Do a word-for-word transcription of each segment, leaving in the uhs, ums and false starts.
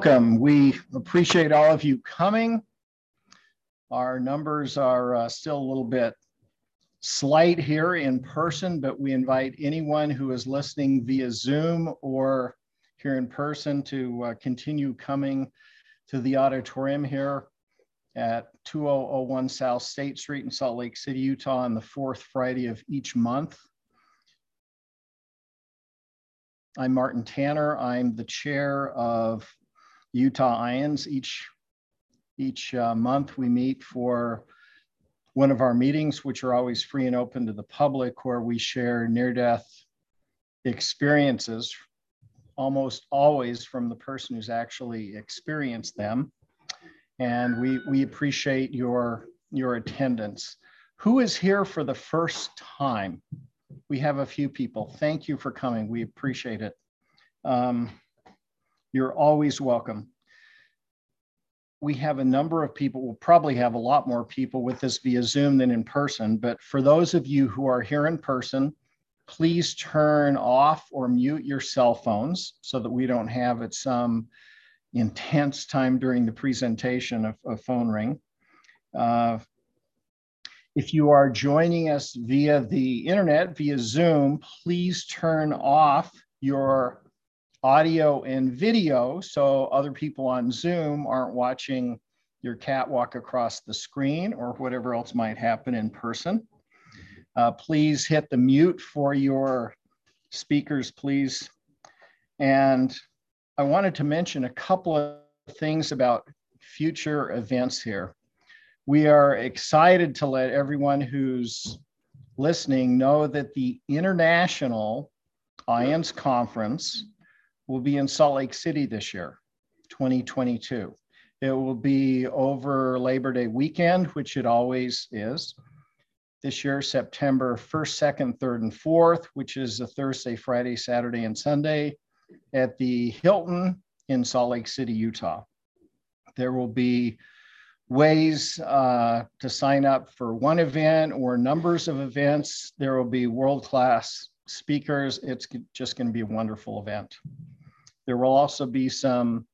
welcome. We appreciate all of you coming. Our numbers are uh, still a little bit slight here in person, but we invite anyone who is listening via Zoom or here in person to uh, continue coming to the auditorium here at two thousand one South State Street in Salt Lake City, Utah on the fourth Friday of each month. I'm Martin Tanner. I'm the chair of Utah IONS. Each, each uh, month we meet for one of our meetings, which are always free and open to the public, where we share near-death experiences, almost always from the person who's actually experienced them. And we, we appreciate your, your attendance. Who is here for the first time? We have a few people. Thank you for coming. We appreciate it. Um, you're always welcome. We have a number of people. We'll probably have a lot more people with us via Zoom than in person. But for those of you who are here in person, please turn off or mute your cell phones so that we don't have at some intense time during the presentation of a phone ring. Uh, If you are joining us via the internet, via Zoom, please turn off your audio and video so other people on Zoom aren't watching your cat walk across the screen or whatever else might happen in person. Uh, please hit the mute for your speakers, please. And I wanted to mention a couple of things about future events here. We are excited to let everyone who's listening know that the International IONS Conference will be in Salt Lake City this year, twenty twenty-two. It will be over Labor Day weekend, which it always is. This year, September first, second, third, and fourth, which is a Thursday, Friday, Saturday, and Sunday at the Hilton in Salt Lake City, Utah. There will be ways uh, to sign up for one event or numbers of events. There will be world-class speakers. It's just going to be a wonderful event. There will also be some,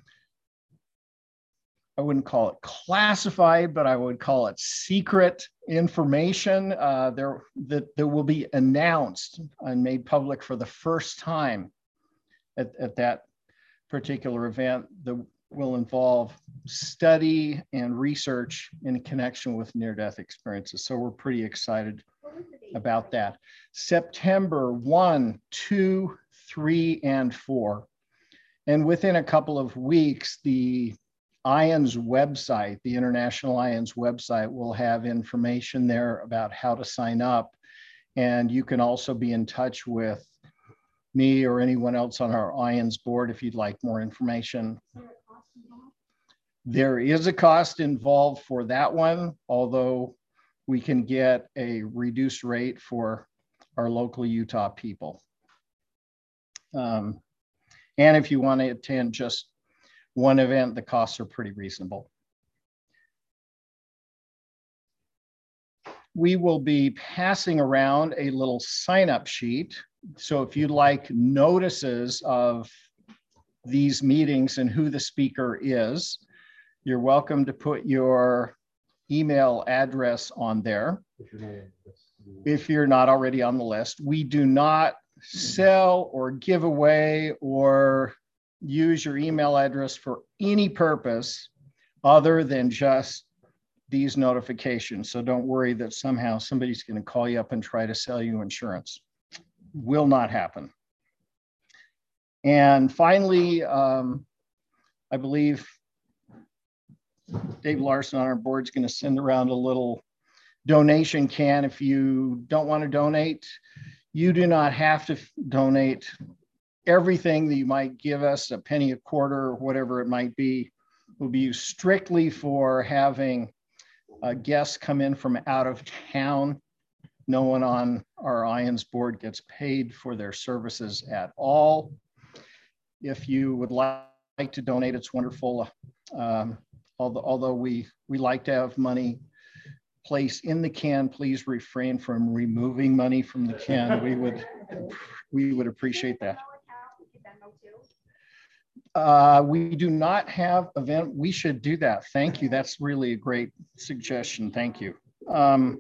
I wouldn't call it classified, but I would call it secret information uh, there that, that will be announced and made public for the first time at, at that particular event. The will involve study and research in connection with near-death experiences. So we're pretty excited about that. September first, second, third, and fourth. And within a couple of weeks, the IONS website, the International IONS website, will have information there about how to sign up. And you can also be in touch with me or anyone else on our IONS board if you'd like more information. There is a cost involved for that one, although we can get a reduced rate for our local Utah people. Um, and if you want to attend just one event, the costs are pretty reasonable. We will be passing around a little sign-up sheet. So if you'd like notices of these meetings and who the speaker is, you're welcome to put your email address on there if you're not already on the list. We do not sell or give away or use your email address for any purpose other than just these notifications. So don't worry that somehow somebody's going to call you up and try to sell you insurance. Will not happen. And finally, um, I believe Dave Larson on our board is going to send around a little donation can. If you don't want to donate, you do not have to donate everything that you might give us, a penny a quarter or whatever it might be, will be used strictly for having uh, guests come in from out of town. No one on our IONS board gets paid for their services at all. If you would like to donate, it's wonderful. Um, although, although we, we like to have money placed in the can, please refrain from removing money from the can. We would, we would appreciate that. Uh, we do not have event. We should do that. Thank you. That's really a great suggestion. Thank you. Um,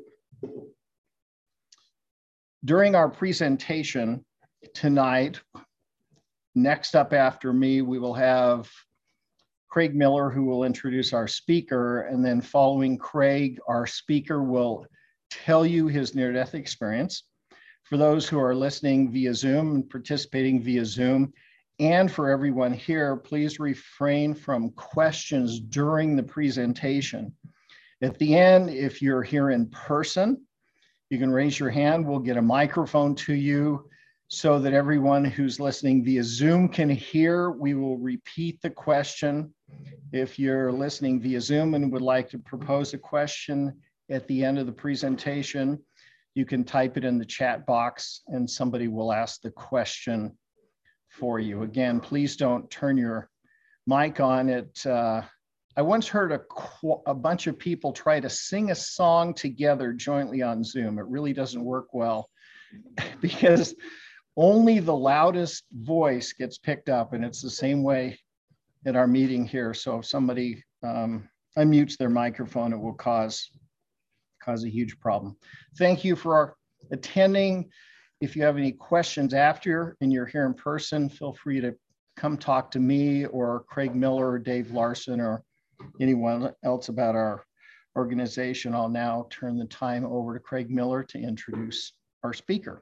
during our presentation tonight, next up after me, we will have Craig Miller, who will introduce our speaker. And then following Craig, our speaker will tell you his near-death experience. For those who are listening via Zoom and participating via Zoom, and for everyone here, please refrain from questions during the presentation. At the end, if you're here in person, you can raise your hand. We'll get a microphone to you so that everyone who's listening via Zoom can hear. We will repeat the question. If you're listening via Zoom and would like to propose a question at the end of the presentation, you can type it in the chat box and somebody will ask the question for you. Again, please don't turn your mic on. It. Uh, I once heard a, a bunch of people try to sing a song together jointly on Zoom. It really doesn't work well because only the loudest voice gets picked up, and it's the same way at our meeting here. So if somebody um, unmutes their microphone, it will cause, cause a huge problem. Thank you for our attending. If you have any questions after and you're here in person, feel free to come talk to me or Craig Miller or Dave Larson or anyone else about our organization. I'll now turn the time over to Craig Miller to introduce our speaker.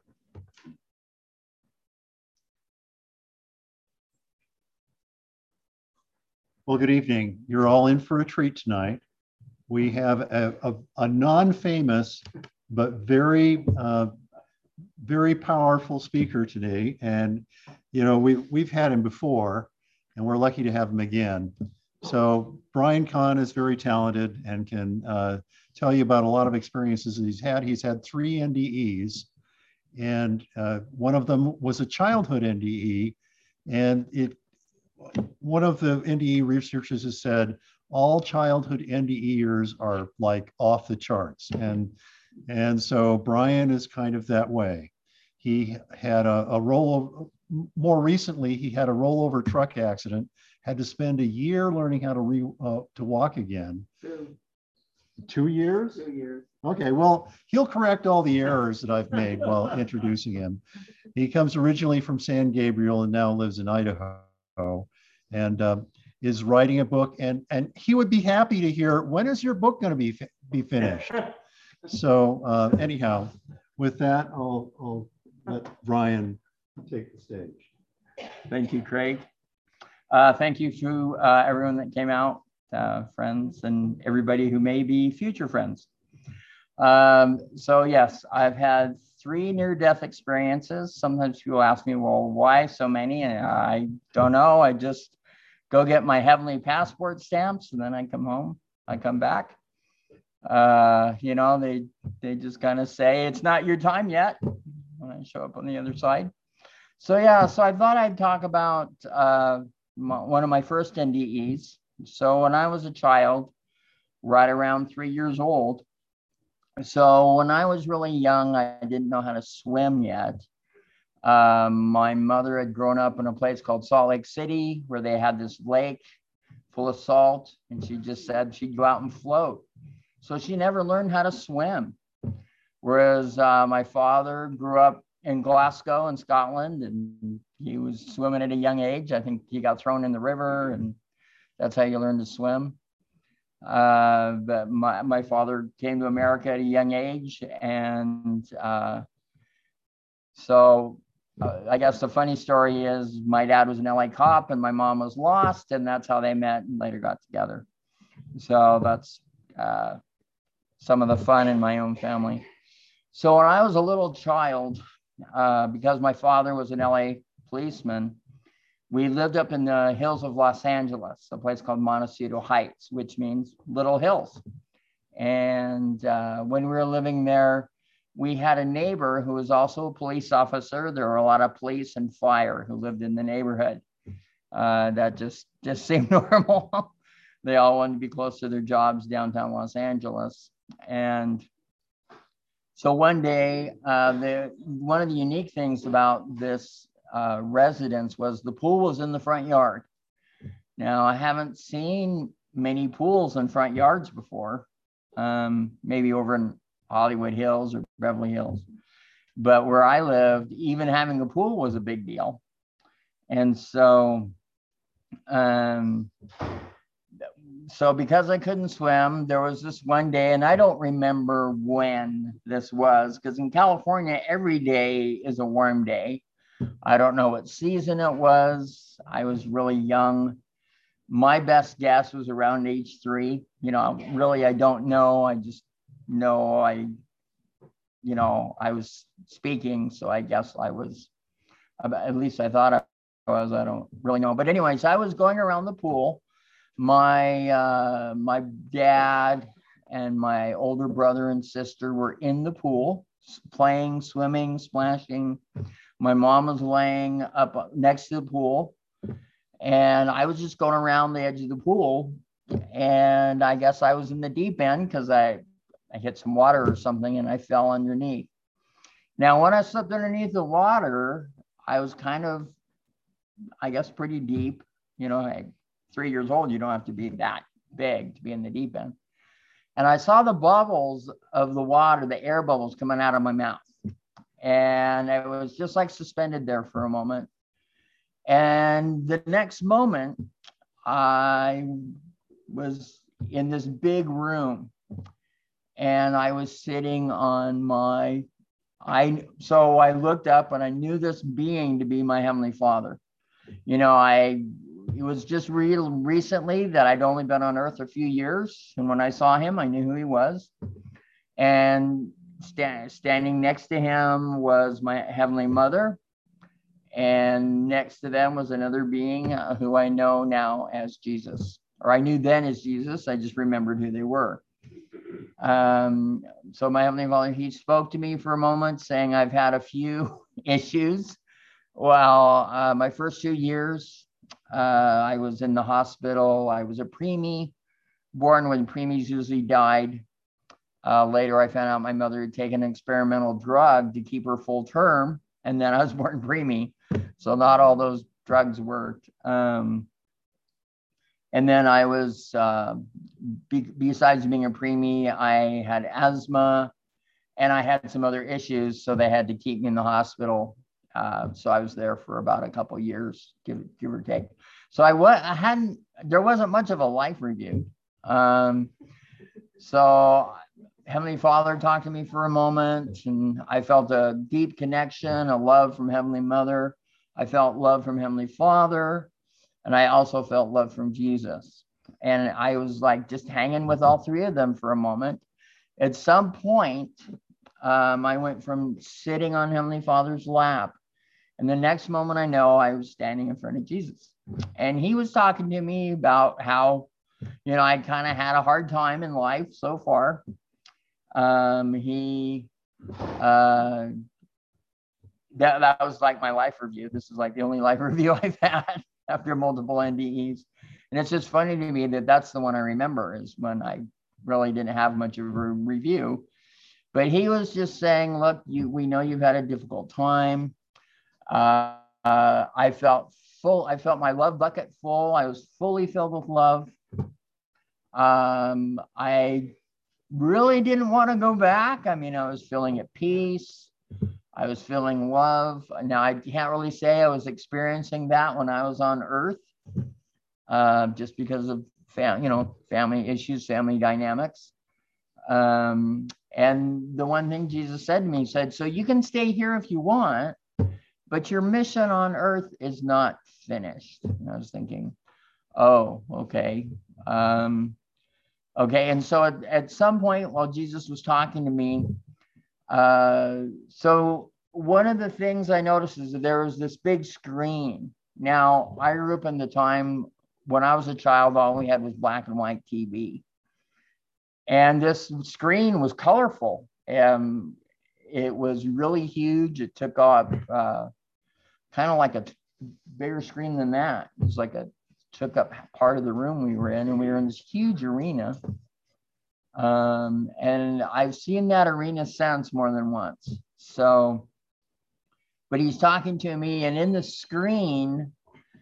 Well, good evening. You're all in for a treat tonight. We have a, a, a non-famous but very uh, very powerful speaker today. And, you know, we, we've had him before and we're lucky to have him again. So Brian Kahn is very talented and can uh, tell you about a lot of experiences that he's had. He's had three N D Es and uh, one of them was a childhood N D E. And it, one of the N D E researchers has said, all childhood N D Eers are like off the charts. And And so Brian is kind of that way. He had a, a rollover, more recently, he had a rollover truck accident, had to spend a year learning how to re, uh, to walk again. Two. Two years? Two years. Okay, well, he'll correct all the errors that I've made while introducing him. He comes originally from San Gabriel and now lives in Idaho and um, is writing a book. And, and he would be happy to hear, when is your book going to be, be finished? So uh, anyhow, with that, I'll, I'll let Brian take the stage. Thank you, Craig. Uh, thank you to uh, everyone that came out, uh, friends, and everybody who may be future friends. Um, so yes, I've had three near-death experiences. Sometimes people ask me, well, why so many? And I don't know. I just go get my heavenly passport stamps and then I come home, I come back. Uh, you know, they they just kind of say it's not your time yet when I show up on the other side. So yeah, so I thought I'd talk about uh, my, one of my first N D Es. So when I was a child, right around three years old. So when I was really young, I didn't know how to swim yet. Um, my mother had grown up in a place called Salt Lake City where they had this lake full of salt, and she just said she'd go out and float. So she never learned how to swim. Whereas uh, my father grew up in Glasgow in Scotland and he was swimming at a young age. I think he got thrown in the river and that's how you learn to swim. Uh, but my, my father came to America at a young age. And uh, so uh, I guess the funny story is my dad was an L A cop and my mom was lost, and that's how they met and later got together. So that's uh, some of the fun in my own family. So when I was a little child, uh, because my father was an L A policeman, we lived up in the hills of Los Angeles, a place called Montecito Heights, which means little hills. And uh, when we were living there, we had a neighbor who was also a police officer. There were a lot of police and fire who lived in the neighborhood. Uh, that just, just seemed normal. They all wanted to be close to their jobs downtown Los Angeles. And so one day, uh, the, one of the unique things about this uh, residence was the pool was in the front yard. Now, I haven't seen many pools in front yards before, um, maybe over in Hollywood Hills or Beverly Hills. But where I lived, even having a pool was a big deal. And so, um, so because I couldn't swim, there was this one day, and I don't remember when this was, because in California, every day is a warm day. I don't know what season it was. I was really young. My best guess was around age three. You know, really, I don't know. I just know I, you know, I was speaking. So I guess I was, at least I thought I was, I don't really know. But anyways, I was going around the pool. My, uh, my dad and my older brother and sister were in the pool, playing, swimming, splashing. My mom was laying up next to the pool. And I was just going around the edge of the pool. And I guess I was in the deep end because I, I hit some water or something and I fell underneath. Now, when I slipped underneath the water, I was kind of, I guess, pretty deep. You know, at three years old, you don't have to be that big to be in the deep end. And I saw the bubbles of the water, the air bubbles coming out of my mouth. And it was just like suspended there for a moment. And the next moment, I was in this big room and I was sitting on my, I, so I looked up and I knew this being to be my Heavenly Father. You know, I, it was just real recently that I'd only been on earth a few years. And when I saw him, I knew who he was. And sta- standing next to him was my Heavenly Mother. And next to them was another being uh, who I know now as Jesus, or I knew then as Jesus. I just remembered who they were. Um, so my Heavenly Father, he spoke to me for a moment saying, I've had a few issues. Well, uh, my first two years, uh, I was in the hospital. I was a preemie, born when preemies usually died. Uh, later, I found out my mother had taken an experimental drug to keep her full term. And then I was born preemie. So not all those drugs worked. Um, and then I was, uh, be, besides being a preemie, I had asthma and I had some other issues. So they had to keep me in the hospital. Uh, so I was there for about a couple of years, give, give or take. So I, wa- I hadn't, there wasn't much of a life review. Um, so Heavenly Father talked to me for a moment and I felt a deep connection, a love from Heavenly Mother. I felt love from Heavenly Father, and I also felt love from Jesus. And I was like just hanging with all three of them for a moment. At some point, um, I went from sitting on Heavenly Father's lap, and the next moment I know I was standing in front of Jesus. And he was talking to me about how, you know, I kind of had a hard time in life so far. Um, he, uh, that, that was like my life review. This is like the only life review I've had after multiple N D Es. And it's just funny to me that that's the one I remember, is when I really didn't have much of a review. But he was just saying, look, you, we know you've had a difficult time. Uh, uh, I felt full. I felt my love bucket full. I was fully filled with love. Um, I really didn't want to go back. I mean, I was feeling at peace. I was feeling love. Now, I can't really say I was experiencing that when I was on earth, uh, just because of fam- you know, family issues, family dynamics. Um, and the one thing Jesus said to me, he said, so you can stay here if you want, but your mission on earth is not finished. And I was thinking, oh, okay. Um, okay. And so at, at some point while Jesus was talking to me, uh, so one of the things I noticed is that there was this big screen. Now, I grew up in the time when I was a child, all we had was black and white T V. And this screen was colorful. Um, it was really huge. It took up uh, kind of like a bigger screen than that. It was like a, took up part of the room we were in, and we were in this huge arena. Um, and I've seen that arena since more than once. So, but he's talking to me, and in the screen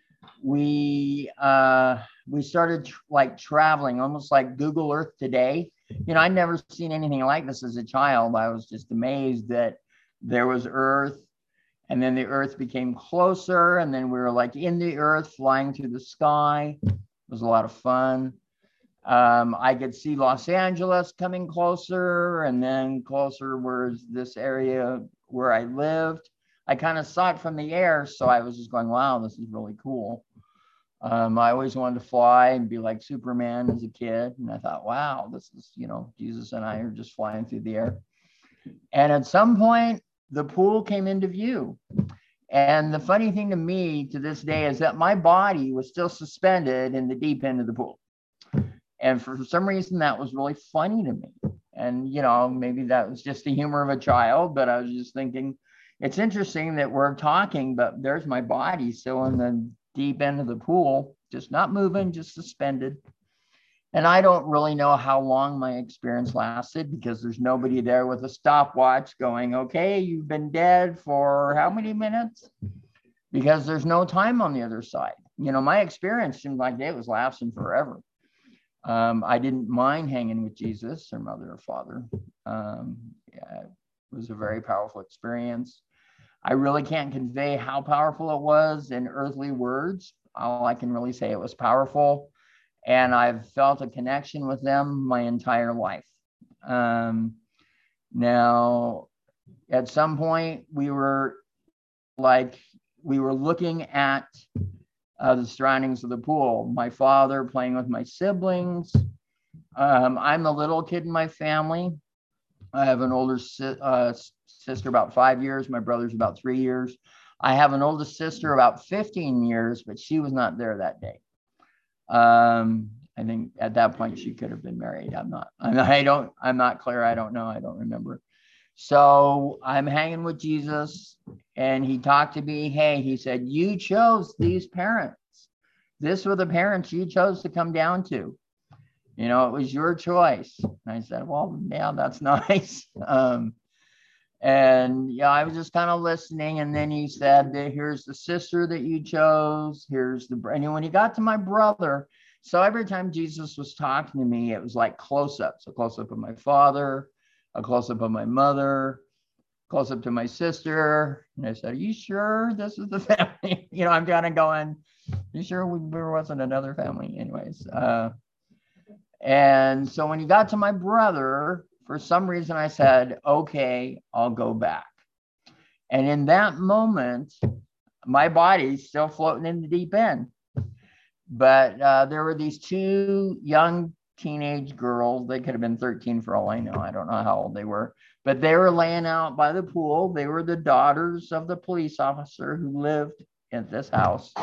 we uh, we started tr- like traveling, almost like Google Earth today. You know, I'd never seen anything like this as a child. I was just amazed that there was Earth, and then the Earth became closer, and then we were like in the Earth, flying through the sky. It was a lot of fun. Um, I could see Los Angeles coming closer, and then closer was this area where I lived. I kind of saw it from the air, so I was just going, wow, this is really cool. Um, I always wanted to fly and be like Superman as a kid. And I thought, wow, this is, you know, Jesus and I are just flying through the air. And at some point, the pool came into view. And the funny thing to me to this day is that my body was still suspended in the deep end of the pool. And for some reason, that was really funny to me. And, you know, maybe that was just the humor of a child, but I was just thinking, it's interesting that we're talking, but there's my body still in the deep end of the pool, just not moving, just suspended. And I don't really know how long my experience lasted because there's nobody there with a stopwatch going, okay, you've been dead for how many minutes? Because there's no time on the other side. You know, my experience seemed like it was lasting forever. Um, I didn't mind hanging with Jesus or mother or father. Um, yeah, it was a very powerful experience. I really can't convey how powerful it was in earthly words. All I can really say, it was powerful. And I've felt a connection with them my entire life. Um, now, at some point, we were like, we were looking at uh, the surroundings of the pool. My father playing with my siblings. Um, I'm the little kid in my family. I have an older si- uh, sister about five years. My brother's about three years. I have an older sister about fifteen years, but she was not there that day. Um, I think at that point she could have been married. I'm not, I'm, I don't, I'm not clear. I don't know. I don't remember. So I'm hanging with Jesus and he talked to me. Hey, he said, you chose these parents. This were the parents you chose to come down to. You know, it was your choice. And I said, well, yeah, that's nice. Um, and yeah, I was just kind of listening. And then he said, here's the sister that you chose. Here's the, and when he got to my brother, so every time Jesus was talking to me, it was like close-ups, a close-up of my father, a close-up of my mother, close up to my sister. And I said, are you sure this is the family? You know, I'm kind of going, you sure we, there wasn't another family anyways? Uh, and so when he got to my brother, for some reason I said, okay, I'll go back. And in that moment, my body's still floating in the deep end. But uh, there were these two young teenage girls. They could have been thirteen for all I know. I don't know how old they were. But they were laying out by the pool. They were the daughters of the police officer who lived at this house.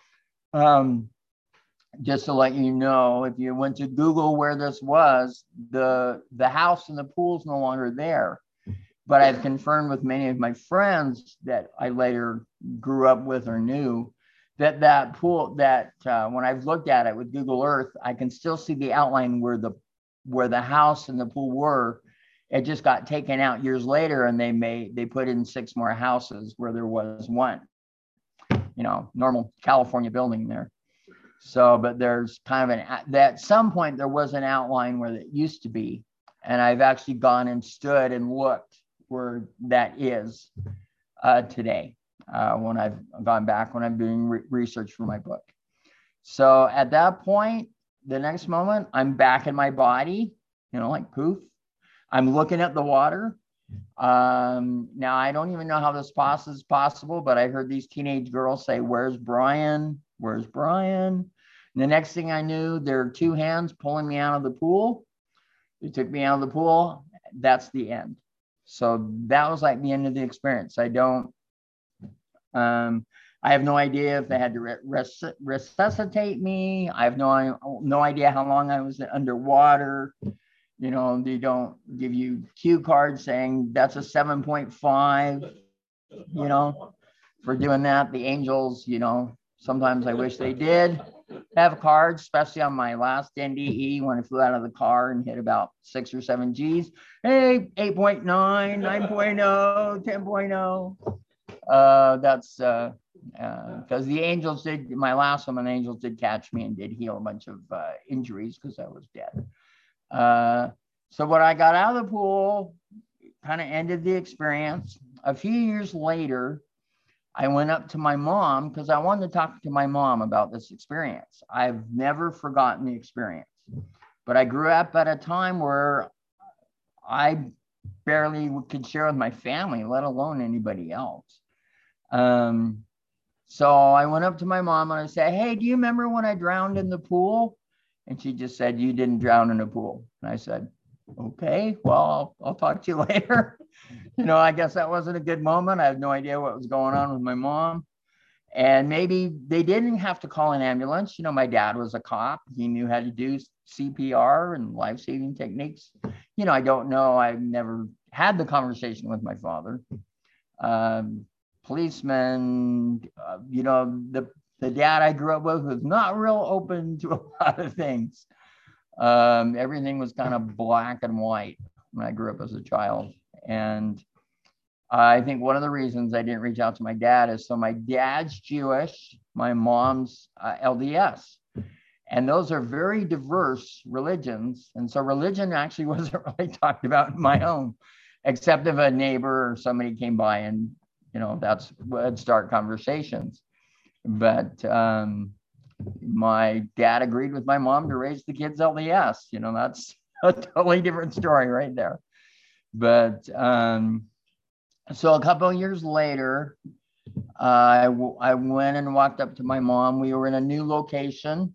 Um, just to let you know, if you went to Google where this was, the, the house and the pool's no longer there. But I've confirmed with many of my friends that I later grew up with or knew that that pool, that uh, when I've looked at it with Google Earth, I can still see the outline where the where the house and the pool were. It just got taken out years later, and they made they put in six more houses where there was one. You know, normal California building there. So, but there's kind of an at some point there was an outline where it used to be, and I've actually gone and stood and looked where that is uh, today. Uh, when I've gone back, when I'm doing re- research for my book. So at that point, the next moment, I'm back in my body, you know, like poof. I'm looking at the water. Um, now, I don't even know how this is possible, but I heard these teenage girls say, where's Brian? Where's Brian? And the next thing I knew, there were two hands pulling me out of the pool. They took me out of the pool. That's the end. So that was like the end of the experience. I don't, Um, I have no idea if they had to res- resuscitate me. I have no, no idea how long I was underwater. You know, they don't give you cue cards saying that's a seven point five, you know, for doing that. The angels, you know, sometimes I wish they did have cards, especially on my last N D E when I flew out of the car and hit about six or seven G's. Hey, eight point nine, nine point oh, ten point oh. Uh, that's uh, because uh, the angels did, my last one, the angels did catch me and did heal a bunch of uh, injuries because I was dead. Uh, so when I got out of the pool, kind of ended the experience. A few years later, I went up to my mom because I wanted to talk to my mom about this experience. I've never forgotten the experience, but I grew up at a time where I barely could share with my family, let alone anybody else. Um, so I went up to my mom and I said, hey, do you remember when I drowned in the pool? And she just said, you didn't drown in a pool. And I said, okay, well, I'll, I'll talk to you later. You know, I guess that wasn't a good moment. I have no idea what was going on with my mom. And maybe they didn't have to call an ambulance. You know, my dad was a cop. He knew how to do C P R and life-saving techniques. You know, I don't know. I've never had the conversation with my father. Um, policeman, uh, you know, the, the dad I grew up with was not real open to a lot of things. Um, everything was kind of black and white when I grew up as a child. And I think one of the reasons I didn't reach out to my dad is so my dad's Jewish, my mom's uh, L D S. And those are very diverse religions. And so religion actually wasn't really talked about in my home, except if a neighbor or somebody came by and, you know, that's would start conversations. But um, my dad agreed with my mom to raise the kids L D S. You know, that's a totally different story right there. But um, so a couple of years later, uh, I, w- I went and walked up to my mom. We were in a new location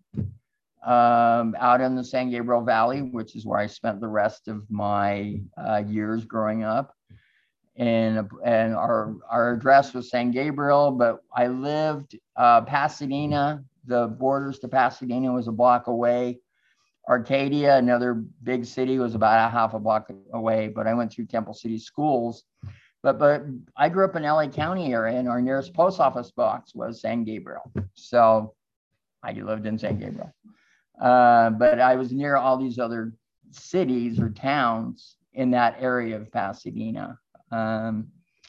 um, out in the San Gabriel Valley, which is where I spent the rest of my uh, years growing up. And, and our, our address was San Gabriel, but I lived uh, Pasadena. The borders to Pasadena was a block away. Arcadia, another big city, was about a half a block away, but I went through Temple City schools. But, but I grew up in L A County area, and our nearest post office box was San Gabriel. So I lived in San Gabriel. Uh, but I was near all these other cities or towns in that area of Pasadena. Um,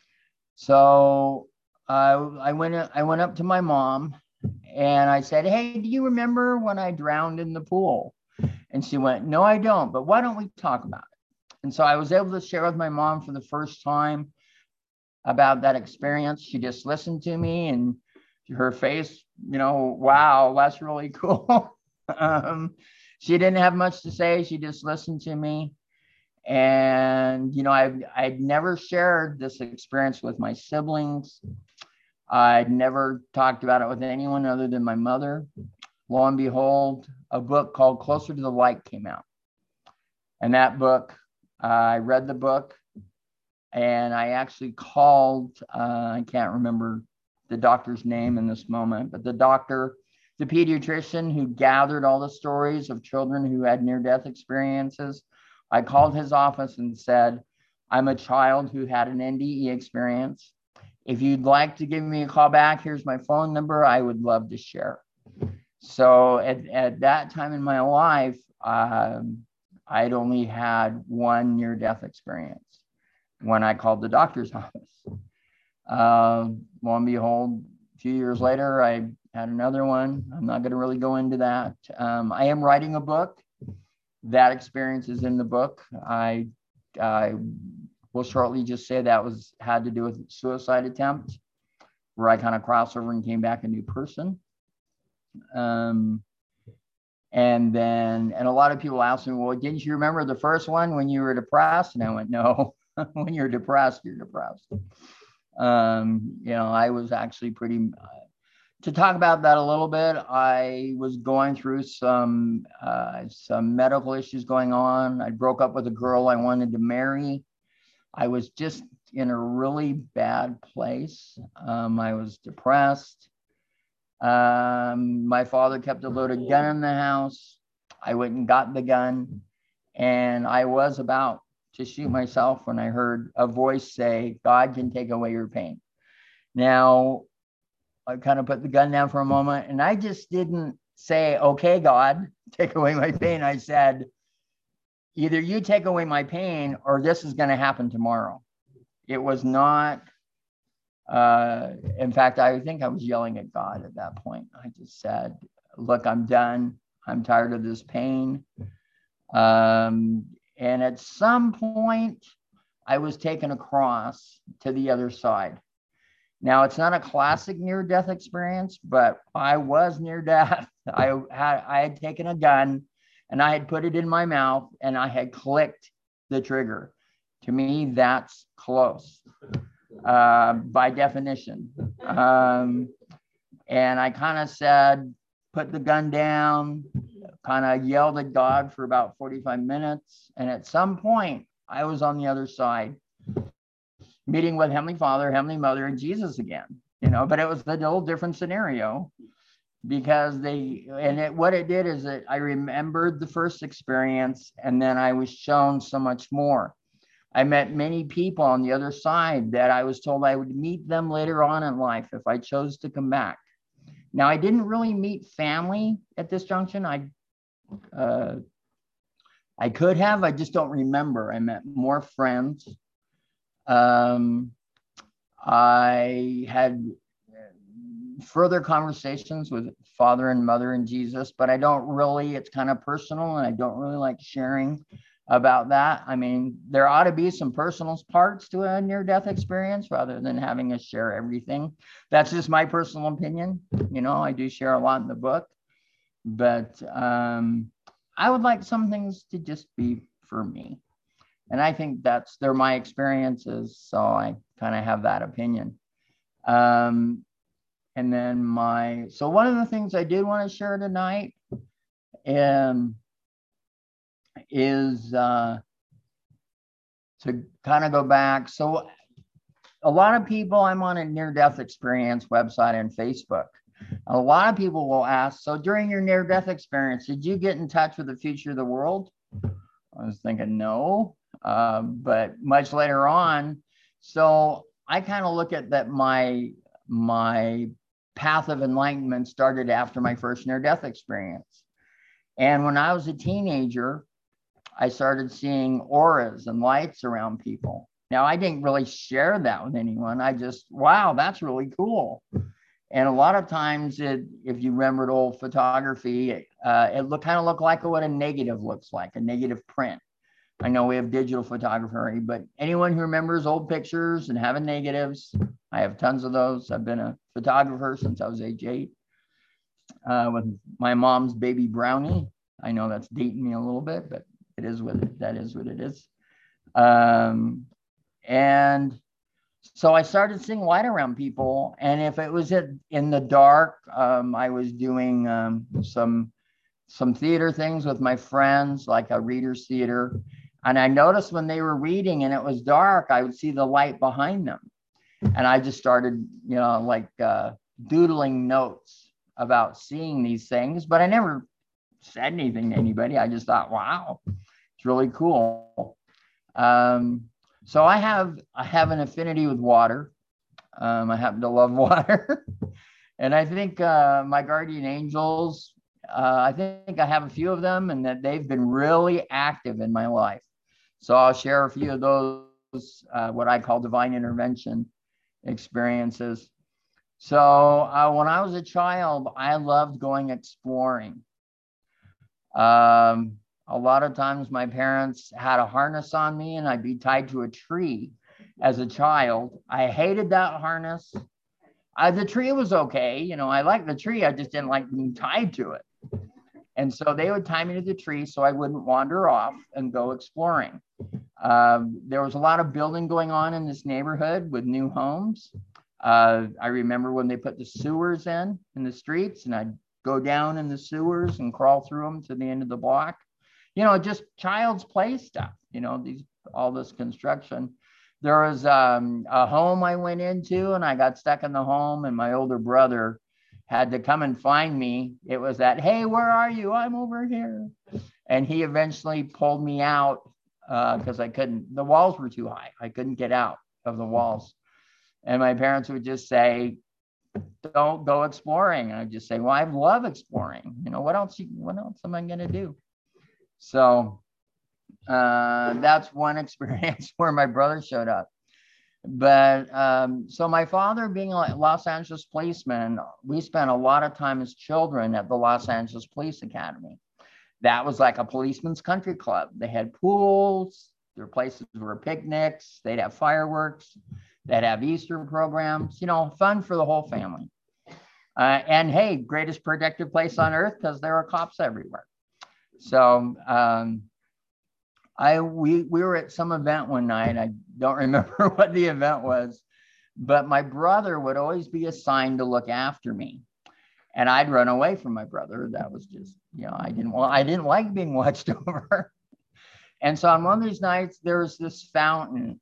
so I, I, went, I went up to my mom and I said, hey, do you remember when I drowned in the pool? And she went, no, I don't, but why don't we talk about it? And so I was able to share with my mom for the first time about that experience. She just listened to me, and her face, you know, wow, that's really cool. um, she didn't have much to say. She just listened to me. And, you know, I've, I'd never shared this experience with my siblings. I'd never talked about it with anyone other than my mother. Lo and behold, a book called Closer to the Light came out. And that book, uh, I read the book, and I actually called, uh, I can't remember the doctor's name in this moment, but the doctor, the pediatrician who gathered all the stories of children who had near-death experiences. I called his office and said, I'm a child who had an N D E experience. If you'd like to give me a call back, here's my phone number. I would love to share. So at, at that time in my life, um, I'd only had one near-death experience when I called the doctor's office. Uh, lo and behold, a few years later, I had another one. I'm not going to really go into that. Um, I am writing a book. That experience is in the book. I, I will shortly just say that was had to do with suicide attempt, where I kind of crossed over and came back a new person. Um, and then, and a lot of people ask me, well, didn't you remember the first one when you were depressed? And I went, no, when you're depressed, you're depressed. Um, you know, I was actually pretty, uh, to talk about that a little bit, I was going through some, uh, some medical issues going on. I broke up with a girl I wanted to marry. I was just in a really bad place. Um, I was depressed. Um, my father kept a loaded gun in the house. I went and got the gun, and I was about to shoot myself when I heard a voice say, God can take away your pain. Now, I kind of put the gun down for a moment, and I just didn't say, okay, God, take away my pain. I said, either you take away my pain or this is going to happen tomorrow. It was not Uh, in fact, I think I was yelling at God at that point. I just said, look, I'm done. I'm tired of this pain. Um, and at some point, I was taken across to the other side. Now, it's not a classic near-death experience, but I was near death. I had, I had taken a gun and I had put it in my mouth and I had clicked the trigger. To me, that's close uh, by definition. Um, and I kind of said, put the gun down, kind of yelled at God for about forty-five minutes. And at some point, I was on the other side, meeting with Heavenly Father, Heavenly Mother, and Jesus again, you know, but it was a little different scenario because they, and it, what it did is that I remembered the first experience and then I was shown so much more. I met many people on the other side that I was told I would meet them later on in life if I chose to come back. Now, I didn't really meet family at this junction. I, uh, I could have, I just don't remember. I met more friends. Um, I had further conversations with Father and Mother and Jesus, but I don't really, it's kind of personal and I don't really like sharing about that. I mean, there ought to be some personal parts to a near-death experience rather than having us share everything. That's just my personal opinion. You know, I do share a lot in the book, but um, I would like some things to just be for me. And I think that's, they're my experiences. So I kind of have that opinion. Um, and then my, so one of the things I did want to share tonight um, is uh, to kind of go back. So a lot of people, I'm on a near-death experience website and Facebook. A lot of people will ask, so during your near-death experience, did you get in touch with the future of the world? I was thinking, no. Uh, but much later on, so I kind of look at that my my path of enlightenment started after my first near-death experience. And when I was a teenager, I started seeing auras and lights around people. Now, I didn't really share that with anyone. I just, wow, that's really cool. And a lot of times, it, if you remembered old photography, uh, it look, kind of looked like what a negative looks like, a negative print. I know we have digital photography, but anyone who remembers old pictures and having negatives, I have tons of those. I've been a photographer since I was age eight uh, with my mom's baby Brownie. I know that's dating me a little bit, but it is what it, that is what it is. Um, and so I started seeing light around people. And if it was in the dark, um, I was doing um, some, some theater things with my friends, like a reader's theater. And I noticed when they were reading and it was dark, I would see the light behind them. And I just started, you know, like uh, doodling notes about seeing these things, but I never said anything to anybody. I just thought, wow, it's really cool. Um, so I have, I have an affinity with water. Um, I happen to love water. And I think uh, my guardian angels, uh, I think I have a few of them and that they've been really active in my life. So I'll share a few of those, uh, what I call divine intervention experiences. So uh, when I was a child, I loved going exploring. Um, a lot of times my parents had a harness on me and I'd be tied to a tree as a child. I hated that harness. I, the tree was okay. You know, I liked the tree. I just didn't like being tied to it. And so they would tie me to the tree so I wouldn't wander off and go exploring. Um, there was a lot of building going on in this neighborhood with new homes. Uh, I remember when they put the sewers in, in the streets, and I'd go down in the sewers and crawl through them to the end of the block. You know, just child's play stuff, you know, these, all this construction. There was um, a home I went into and I got stuck in the home and my older brother had to come and find me. It was that, hey, where are you? I'm over here. And he eventually pulled me out because uh, I couldn't, the walls were too high. I couldn't get out of the walls. And my parents would just say, don't go exploring. And I'd just say, well, I love exploring. You know, what else, what else am I going to do? So uh, that's one experience where my brother showed up. But um, so my father being a Los Angeles policeman, we spent a lot of time as children at the Los Angeles Police Academy. That was like a policeman's country club. They had pools, there were places where picnics, they'd have fireworks, they'd have Easter programs, you know, fun for the whole family. Uh, and hey, greatest protected place on earth because there are cops everywhere. So um, I we we were at some event one night. I don't remember what the event was, but my brother would always be assigned to look after me, and I'd run away from my brother. That was just, you know, I didn't well, I didn't like being watched over. And so on one of these nights, there was this fountain,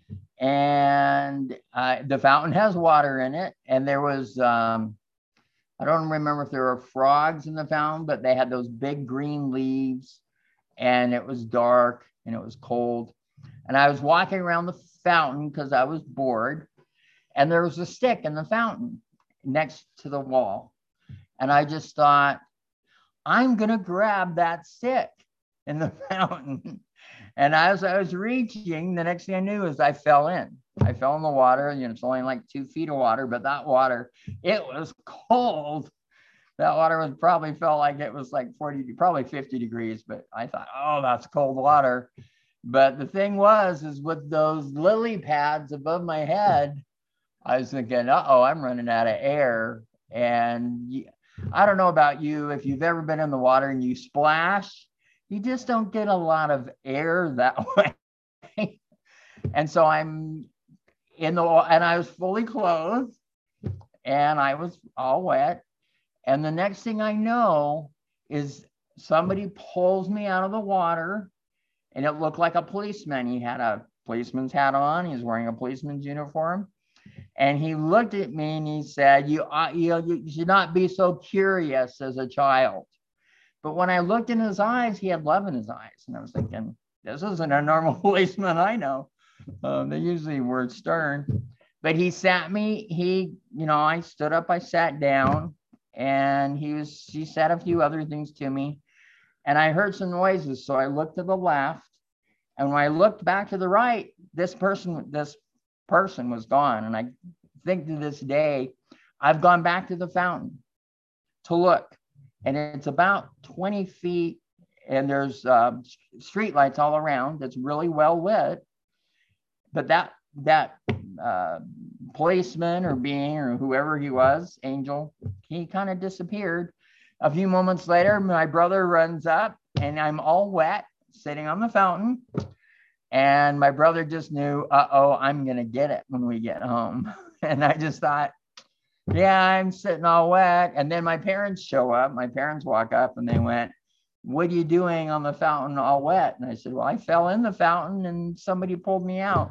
and uh, the fountain has water in it, and there was um, I don't remember if there were frogs in the fountain, but they had those big green leaves, and it was dark and it was cold. And I was walking around the fountain because I was bored, and there was a stick in the fountain next to the wall. And I just thought, I'm going to grab that stick in the fountain. And as I was reaching, the next thing I knew is I fell in. I fell in the water. You know, it's only like two feet of water, but that water, it was cold. That water was probably felt like it was like forty, probably fifty degrees, but I thought, oh, that's cold water. But the thing was, is with those lily pads above my head, I was thinking, uh-oh, I'm running out of air. And I don't know about you, if you've ever been in the water and you splash, you just don't get a lot of air that way. And so I'm in the, and I was fully clothed and I was all wet. And the next thing I know is somebody pulls me out of the water, and it looked like a policeman. He had a policeman's hat on. He was wearing a policeman's uniform. And he looked at me and he said, you, uh, you, know, you should not be so curious as a child. But when I looked in his eyes, he had love in his eyes. And I was thinking, this isn't a normal policeman I know. Um, they usually were stern. But he sat me, he, you know, I stood up, I sat down, and he was, he said a few other things to me. And I heard some noises. So I looked to the left. And when I looked back to the right, this person, this person was gone. And I think to this day, I've gone back to the fountain to look. And it's about twenty feet, and there's uh, street lights all around. That's really well lit. But that that uh, policeman or being or whoever he was, Angel, he kind of disappeared. A few moments later, my brother runs up, and I'm all wet, sitting on the fountain. And my brother just knew, uh-oh, I'm going to get it when we get home. And I just thought, yeah, I'm sitting all wet. And then my parents show up. My parents walk up and they went, what are you doing on the fountain all wet? And I said, well, I fell in the fountain and somebody pulled me out.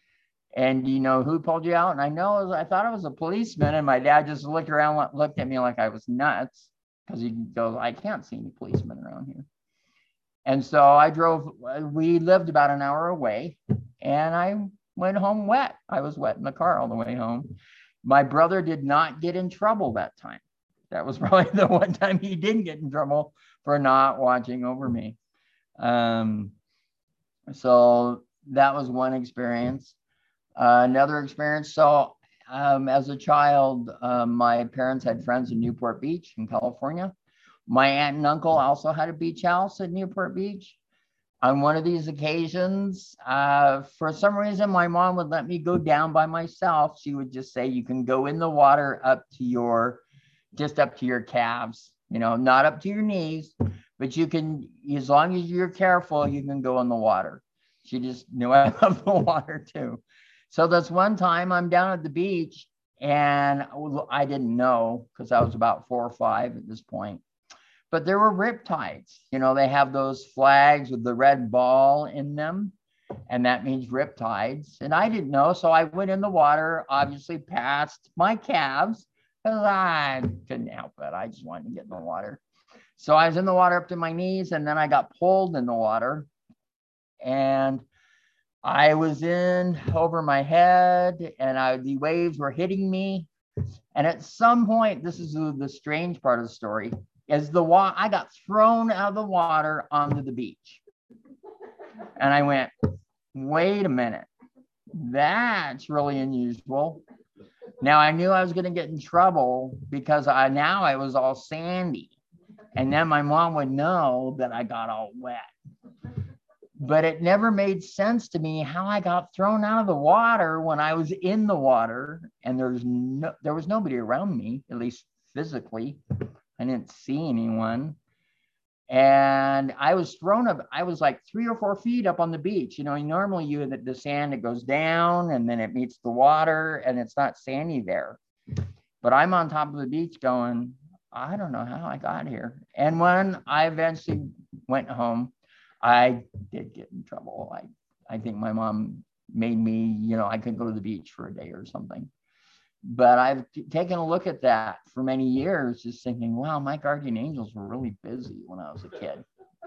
And you know who pulled you out? And I know, it was, I thought it was a policeman. And my dad just looked around, looked at me like I was nuts, because he goes, I can't see any policemen around here. And so I drove, we lived about an hour away, and I went home wet. I was wet in the car all the way home. My brother did not get in trouble that time. That was probably the one time he didn't get in trouble for not watching over me. Um, so that was one experience. Uh, another experience, so um, as a child, um, my parents had friends in Newport Beach in California. My aunt and uncle also had a beach house at Newport Beach. On one of these occasions, uh, for some reason, my mom would let me go down by myself. She would just say, you can go in the water up to your, just up to your calves, you know, not up to your knees, but you can, as long as you're careful, you can go in the water. She just knew I loved the water too. So this one time I'm down at the beach, and I didn't know because I was about four or five at this point. But there were riptides. You know, they have those flags with the red ball in them, and that means riptides. And I didn't know, so I went in the water, obviously past my calves, because I couldn't help it. I just wanted to get in the water. So I was in the water up to my knees, and then I got pulled in the water. And I was in over my head, and I, the waves were hitting me. And at some point, this is the, the strange part of the story, as the wa- I got thrown out of the water onto the beach. And I went, wait a minute. That's really unusual. Now I knew I was going to get in trouble because I now I was all sandy. And then my mom would know that I got all wet. But it never made sense to me how I got thrown out of the water when I was in the water and there's no there was nobody around me, at least physically. I didn't see anyone. And I was thrown up, I was like three or four feet up on the beach. You know, normally you the, the sand, it goes down and then it meets the water and it's not sandy there. But I'm on top of the beach going, I don't know how I got here. And when I eventually went home, I did get in trouble. I, I think my mom made me, you know, I could go to the beach for a day or something. But I've t- taken a look at that for many years, just thinking, wow, my guardian angels were really busy when I was a kid.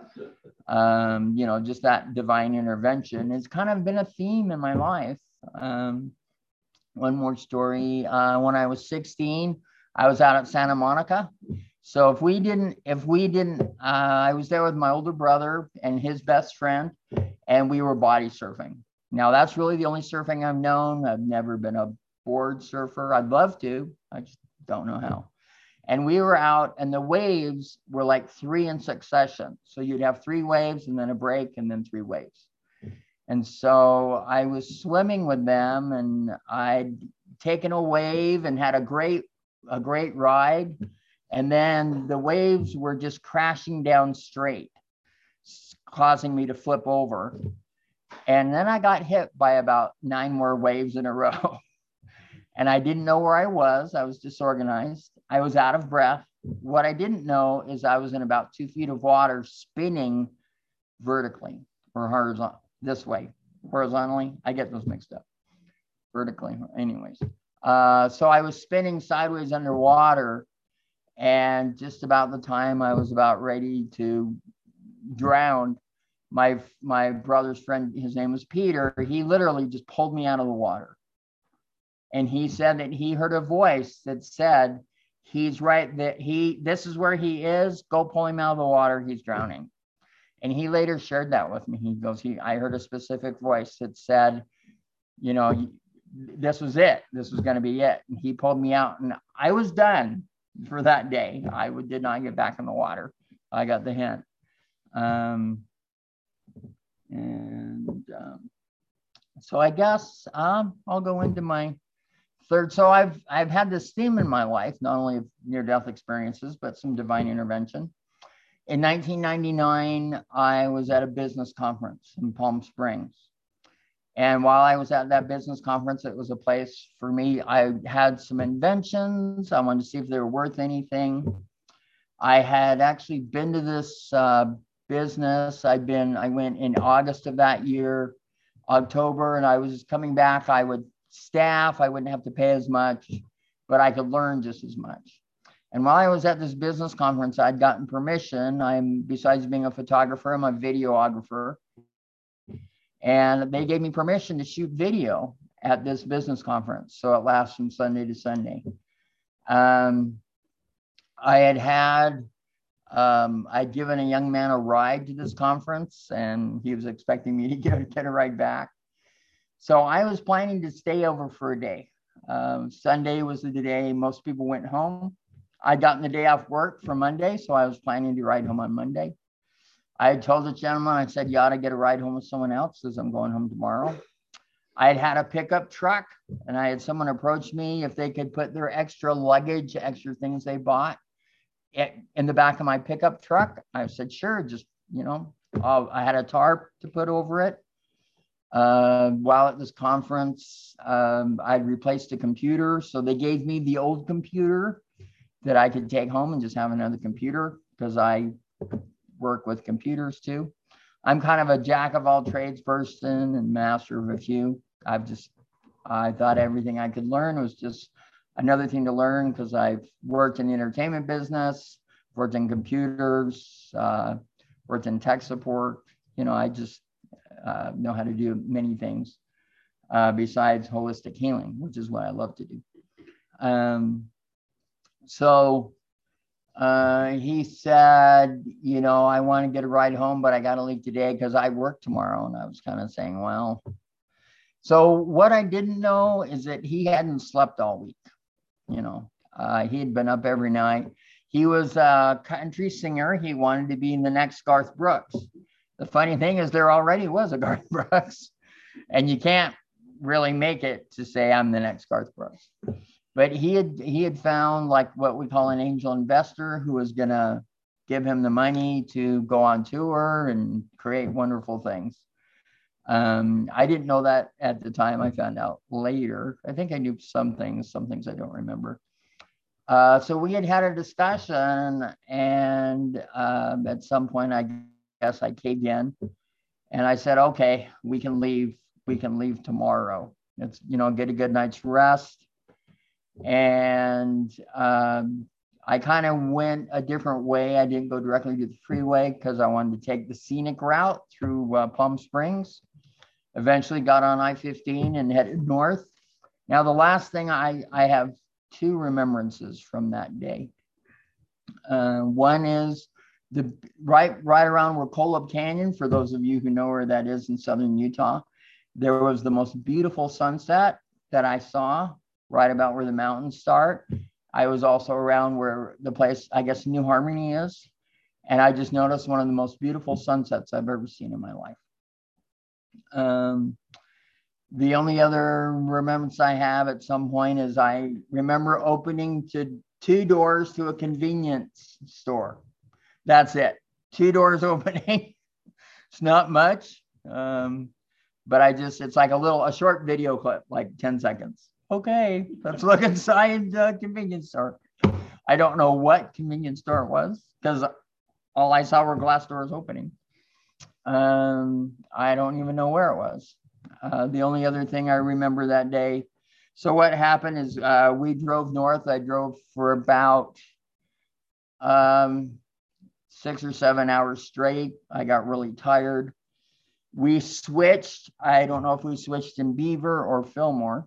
Um, you know, just that divine intervention has kind of been a theme in my life. Um, one more story. Uh, when I was sixteen, I was out at Santa Monica. So if we didn't, if we didn't, uh, I was there with my older brother and his best friend, and we were body surfing. Now that's really the only surfing I've known. I've never been a board surfer. I'd love to, I just don't know how. And we were out and the waves were like three in succession. So you'd have three waves and then a break and then three waves. And so I was swimming with them and I'd taken a wave and had a great, a great ride. And then the waves were just crashing down straight, causing me to flip over. And then I got hit by about nine more waves in a row. And I didn't know where I was. I was disorganized. I was out of breath. What I didn't know is I was in about two feet of water spinning vertically or horizontal, this way, horizontally. I get those mixed up. Vertically, anyways. Uh, so I was spinning sideways underwater. And just about the time I was about ready to drown, my, my brother's friend, his name was Peter, he literally just pulled me out of the water. And he said that he heard a voice that said, he's right, that he, this is where he is, go pull him out of the water, he's drowning. And he later shared that with me. He goes, he, I heard a specific voice that said, you know, this was it, this was gonna be it. And he pulled me out and I was done for that day. I did not get back in the water. I got the hint. Um, and um, so I guess um, I'll go into my third. So I've I've had this theme in my life, not only of near-death experiences, but some divine intervention. In nineteen ninety-nine, I was at a business conference in Palm Springs. And while I was at that business conference, it was a place for me. I had some inventions. I wanted to see if they were worth anything. I had actually been to this uh, business. I'd been, I went in August of that year, October, and I was coming back. I would staff, I wouldn't have to pay as much, but I could learn just as much. And while I was at this business conference, I'd gotten permission. I'm, besides being a photographer, I'm a videographer. And they gave me permission to shoot video at this business conference. So it lasts from Sunday to Sunday. Um, I had had, um, I'd given a young man a ride to this conference and he was expecting me to get, get a ride back. So I was planning to stay over for a day. Um, Sunday was the day most people went home. I'd gotten the day off work for Monday, so I was planning to ride home on Monday. I had told the gentleman, I said, you ought to get a ride home with someone else as I'm going home tomorrow. I had had a pickup truck and I had someone approach me if they could put their extra luggage, extra things they bought in the back of my pickup truck. I said, sure, just, you know, I'll, I had a tarp to put over it. Uh, while at this conference, um, I'd replaced a computer. So they gave me the old computer that I could take home and just have another computer because I work with computers too. I'm kind of a jack of all trades person and master of a few. I've just, I thought everything I could learn was just another thing to learn because I've worked in the entertainment business, worked in computers, uh, worked in tech support. You know, I just uh, know how to do many things uh, besides holistic healing, which is what I love to do. Um, so Uh, he said, you know, I want to get a ride home, but I got to leave today because I work tomorrow. And I was kind of saying, well, So what I didn't know is that he hadn't slept all week. You know, uh, he had been up every night. He was a country singer. He wanted to be the next Garth Brooks. The funny thing is there already was a Garth Brooks, and you can't really make it to say I'm the next Garth Brooks. But he had he had found like what we call an angel investor who was gonna give him the money to go on tour and create wonderful things. Um, I didn't know that at the time. I found out later. I think I knew some things, some things I don't remember. Uh, so we had had a discussion, and uh, at some point, I guess I caved in, and I said, "Okay, we can leave. We can leave tomorrow. It's, you know, get a good night's rest." And um, I kind of went a different way. I didn't go directly to the freeway because I wanted to take the scenic route through uh, Palm Springs. Eventually got on I fifteen and headed north. Now, the last thing I, I have two remembrances from that day. Uh, one is the right, right around where Kolob Canyon, for those of you who know where that is in southern Utah, there was the most beautiful sunset that I saw right about where the mountains start. I was also around where the place, I guess, New Harmony is. And I just noticed one of the most beautiful sunsets I've ever seen in my life. Um, the only other remembrance I have at some point is I remember opening to two doors to a convenience store. That's it. Two doors opening. It's not much. Um, but I just, it's like a little, a short video clip, like ten seconds. Okay, let's look inside the convenience store. I don't know what convenience store it was because all I saw were glass doors opening. Um, I don't even know where it was. Uh, the only other thing I remember that day. So what happened is uh, we drove north. I drove for about um, six or seven hours straight. I got really tired. We switched. I don't know if we switched in Beaver or Fillmore.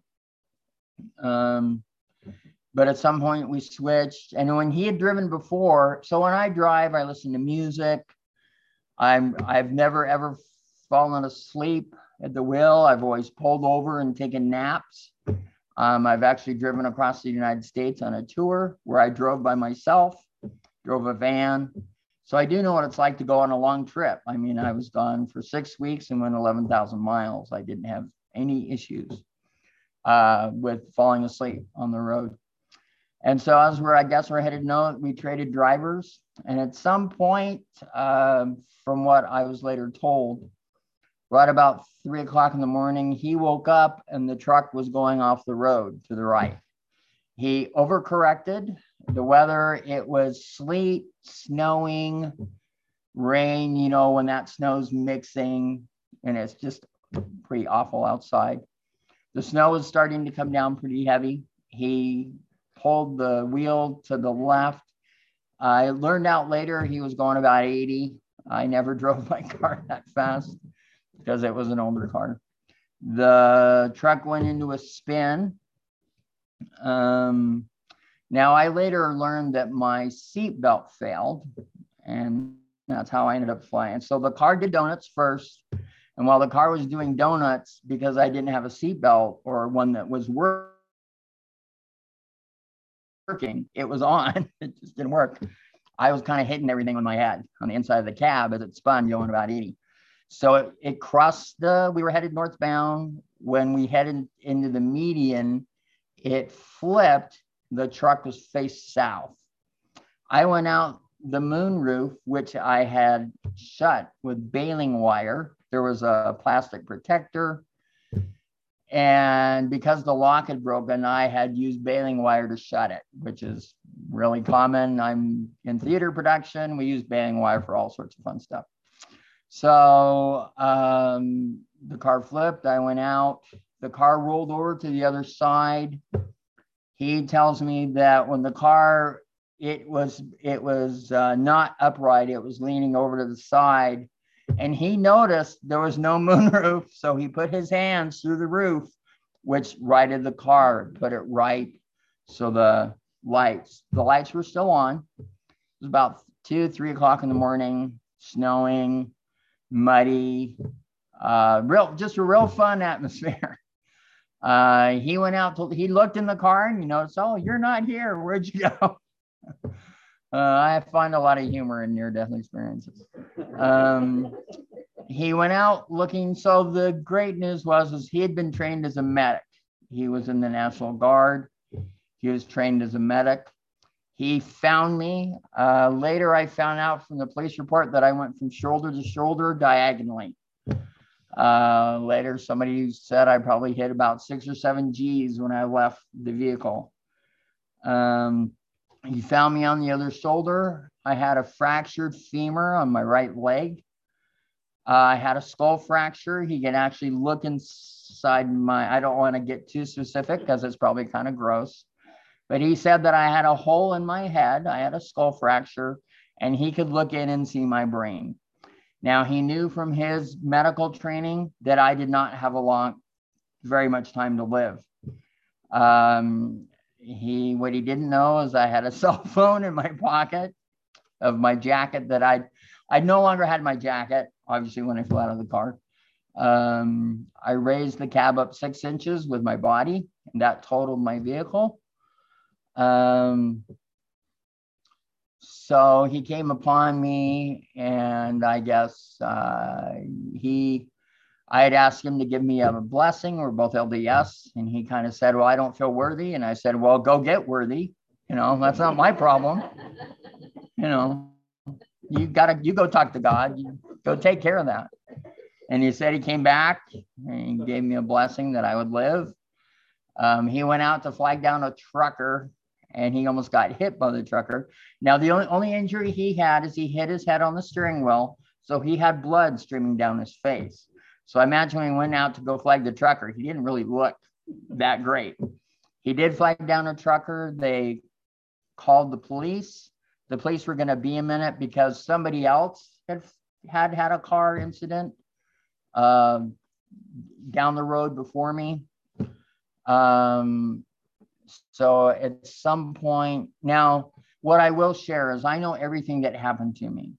Um, but at some point we switched. And when he had driven before, so when I drive, I listen to music. I'm, I've never ever fallen asleep at the wheel. I've always pulled over and taken naps. Um, I've actually driven across the United States on a tour where I drove by myself, drove a van. So I do know what it's like to go on a long trip. I mean, I was gone for six weeks and went eleven thousand miles. I didn't have any issues uh, with falling asleep on the road. And so as we're, I guess we're headed north, we traded drivers. And at some point, uh, from what I was later told, right about three o'clock in the morning, he woke up and the truck was going off the road to the right. He overcorrected the weather. It was sleet, snowing, rain, you know, when that snow's mixing and it's just pretty awful outside. The snow was starting to come down pretty heavy. He pulled the wheel to the left. I learned out later he was going about eighty. I never drove my car that fast because it was an older car. The truck went into a spin. Um, now, I later learned that my seatbelt failed, and that's how I ended up flying. So the car did donuts first. And while the car was doing donuts, because I didn't have a seatbelt or one that was working, it was on, it just didn't work. I was kind of hitting everything with my head on the inside of the cab as it spun going about eighty. So it, it crossed the, we were headed northbound. When we headed into the median, it flipped, the truck was faced south. I went out the moonroof, which I had shut with baling wire. There was a plastic protector. And because the lock had broken, I had used baling wire to shut it, which is really common. I'm in theater production. We use baling wire for all sorts of fun stuff. So um, the car flipped. I went out. The car rolled over to the other side. He tells me that when the car, it was, it was uh, not upright. It was leaning over to the side. And he noticed there was no moonroof. So he put his hands through the roof, which righted the car, put it right. So the lights, the lights were still on. It was about two, three o'clock in the morning, snowing, muddy, uh, real, just a real fun atmosphere. Uh, he went out to, he looked in the car and, you know, so you're not here. Where'd you go? uh, I find a lot of humor in near-death experiences. Um, he went out looking. So the great news was, is he had been trained as a medic. He was in the National Guard. He was trained as a medic. He found me. Uh, later, I found out from the police report that I went from shoulder to shoulder diagonally. Uh, later, somebody said I probably hit about six or seven G's when I left the vehicle. Um, he found me on the other shoulder. I had a fractured femur on my right leg. Uh, I had a skull fracture. He can actually look inside my, I don't want to get too specific because it's probably kind of gross, but he said that I had a hole in my head. I had a skull fracture, and he could look in and see my brain. Now, he knew from his medical training that I did not have a long, very much time to live. Um, he, what he didn't know is I had a cell phone in my pocket of my jacket that I, I no longer had my jacket, obviously, when I flew out of the car. Um, I raised the cab up six inches with my body, and that totaled my vehicle. Um, So he came upon me, and I guess uh, he, I had asked him to give me a blessing. We're both L D S, and he kind of said, well, I don't feel worthy. And I said, well, go get worthy. You know, that's not my problem. You know, you gotta, you go talk to God, you go take care of that. And he said he came back and he gave me a blessing that I would live. Um, he went out to flag down a trucker, and he almost got hit by the trucker. Now, the only, only injury he had is he hit his head on the steering wheel. So he had blood streaming down his face. So I imagine when he went out to go flag the trucker, he didn't really look that great. He did flag down a trucker. They called the police. The police were going to be a minute because somebody else had had, had a car incident uh, down the road before me. Um, So at some point, now what I will share is I know everything that happened to me.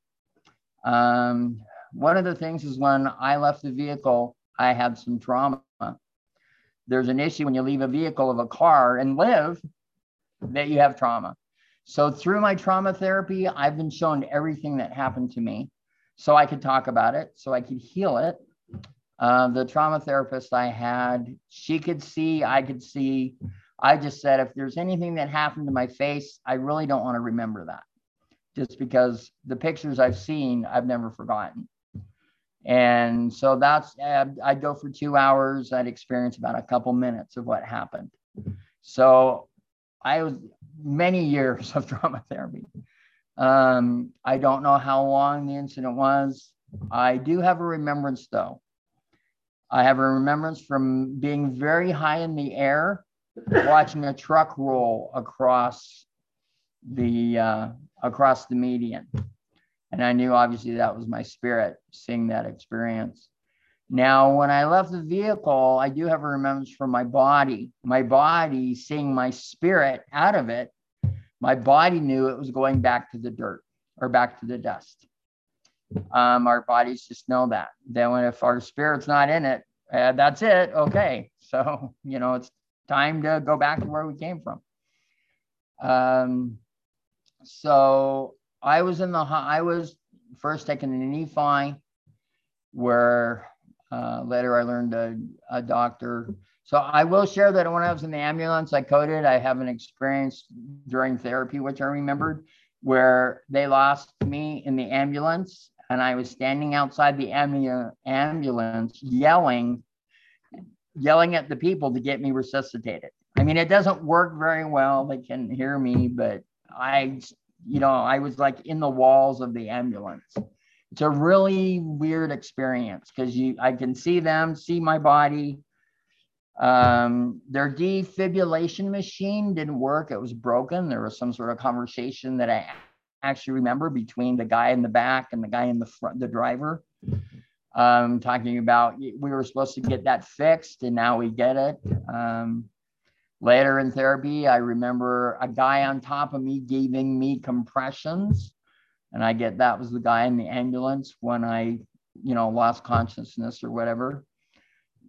Um, one of the things is when I left the vehicle, I had some trauma. There's an issue when you leave a vehicle of a car and live that you have trauma. So through my trauma therapy, I've been shown everything that happened to me so I could talk about it, so I could heal it. Uh, the trauma therapist I had, she could see, I could see. I just said, if there's anything that happened to my face, I really don't want to remember that. Just because the pictures I've seen, I've never forgotten. And so that's, I'd go for two hours. I'd experience about a couple minutes of what happened. So I was many years of trauma therapy. Um, I don't know how long the incident was. I do have a remembrance though. I have a remembrance from being very high in the air, watching a truck roll across the uh, across the median. And I knew obviously that was my spirit seeing that experience. Now, when I left the vehicle, I do have a remembrance from my body. My body seeing my spirit out of it, my body knew it was going back to the dirt or back to the dust. Um, our bodies just know that. Then when if our spirit's not in it, uh, that's it. Okay. So, you know, it's time to go back to where we came from. Um, so I was in the, I was first taken to Nephi, where uh, later I learned a, a doctor. So I will share that when I was in the ambulance, I coded, I have an experience during therapy, which I remembered, where they lost me in the ambulance and I was standing outside the ambu- ambulance yelling, yelling at the people to get me resuscitated. I mean, it doesn't work very well. They can hear me, but I, you know, I was like in the walls of the ambulance. It's a really weird experience because you, I can see them, see my body. Um, their defibrillation machine didn't work. It was broken. There was some sort of conversation that I actually remember between the guy in the back and the guy in the front, the driver, um, talking about we were supposed to get that fixed and now we get it. Um, later in therapy, I remember a guy on top of me giving me compressions. And I get that was the guy in the ambulance when I, you know, lost consciousness or whatever.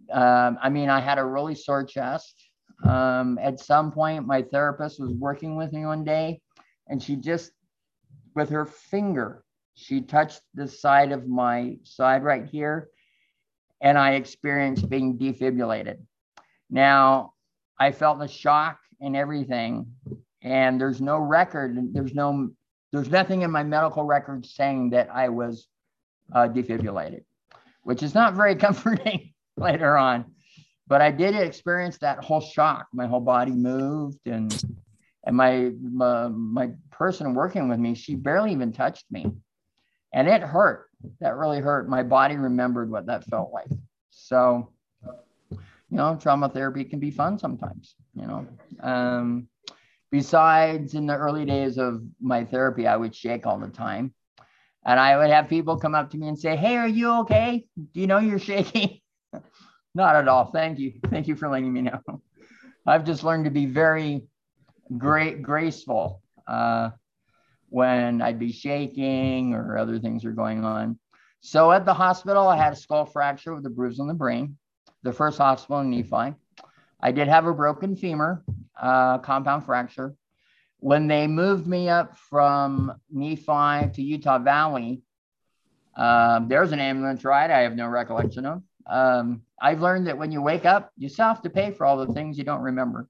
um, I mean, I had a really sore chest. Um, at some point, my therapist was working with me one day, and she just, with her finger, she touched the side of my side right here, and I experienced being defibrillated. Now, I felt the shock and everything, and there's no record, there's no, there's nothing in my medical record saying that I was uh, defibrillated, which is not very comforting later on. But I did experience that whole shock. My whole body moved, and and my, my my person working with me, she barely even touched me, and it hurt. That really hurt. My body remembered what that felt like. So, you know, trauma therapy can be fun sometimes. You know, um, besides in the early days of my therapy, I would shake all the time, and I would have people come up to me and say, "Hey, are you okay? Do you know you're shaking?" Not at all. Thank you. Thank you for letting me know. I've just learned to be very great, graceful uh, when I'd be shaking or other things are going on. So at the hospital, I had a skull fracture with a bruise on the brain, the first hospital in Nephi. I did have a broken femur, uh, compound fracture. When they moved me up from Nephi to Utah Valley, um, there's an ambulance ride I have no recollection of. Um, I've learned that when you wake up, you still have to pay for all the things you don't remember,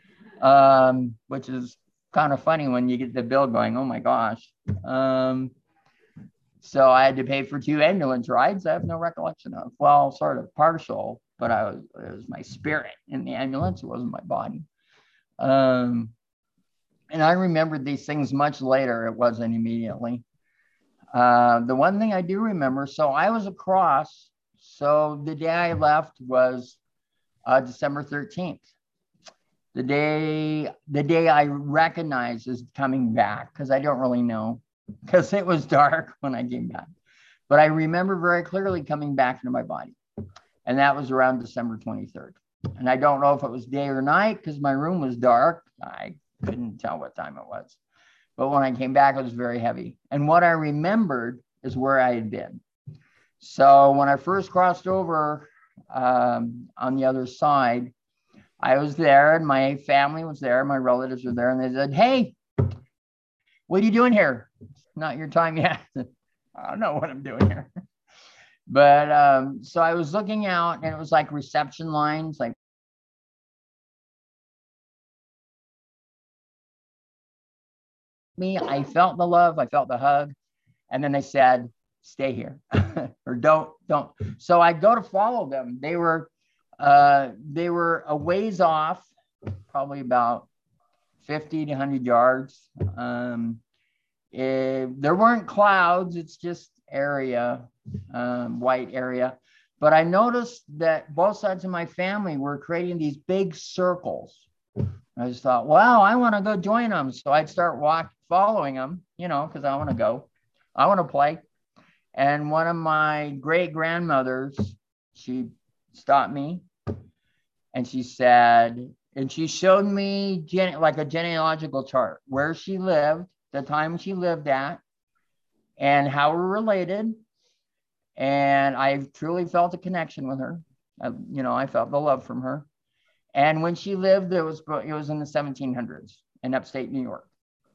um, which is kind of funny when you get the bill going, oh my gosh. Um, so I had to pay for two ambulance rides I have no recollection of. Well, sort of partial, but I was, it was my spirit in the ambulance. It wasn't my body. Um, and I remembered these things much later. It wasn't immediately. Uh, the one thing I do remember, so I was across. So the day I left was uh, December thirteenth. The day, the day I recognized as coming back, because I don't really know, because it was dark when I came back. But I remember very clearly coming back into my body. And that was around December twenty-third. And I don't know if it was day or night because my room was dark. I couldn't tell what time it was. But when I came back, it was very heavy. And what I remembered is where I had been. So when I first crossed over um, on the other side, I was there and my family was there. My relatives were there and they said, "Hey, what are you doing here? It's not your time yet." I don't know what I'm doing here. But um, so I was looking out and it was like reception lines, like me. I felt the love, I felt the hug. And then they said, "Stay here," or don't, don't. So I go to follow them. They were, uh, they were a ways off, probably about fifty to one hundred yards. Um, it, there weren't clouds. It's just area, um, white area. But I noticed that both sides of my family were creating these big circles. I just thought, wow, I want to go join them. So I'd start walk, following them, you know, because I want to go. I want to play. And one of my great grandmothers, she stopped me and she said, and she showed me gene, like a genealogical chart, where she lived, the time she lived at, and how we're related. And I truly felt a connection with her. I, you know, I felt the love from her. And when she lived, it was, it was in the seventeen hundreds in upstate New York.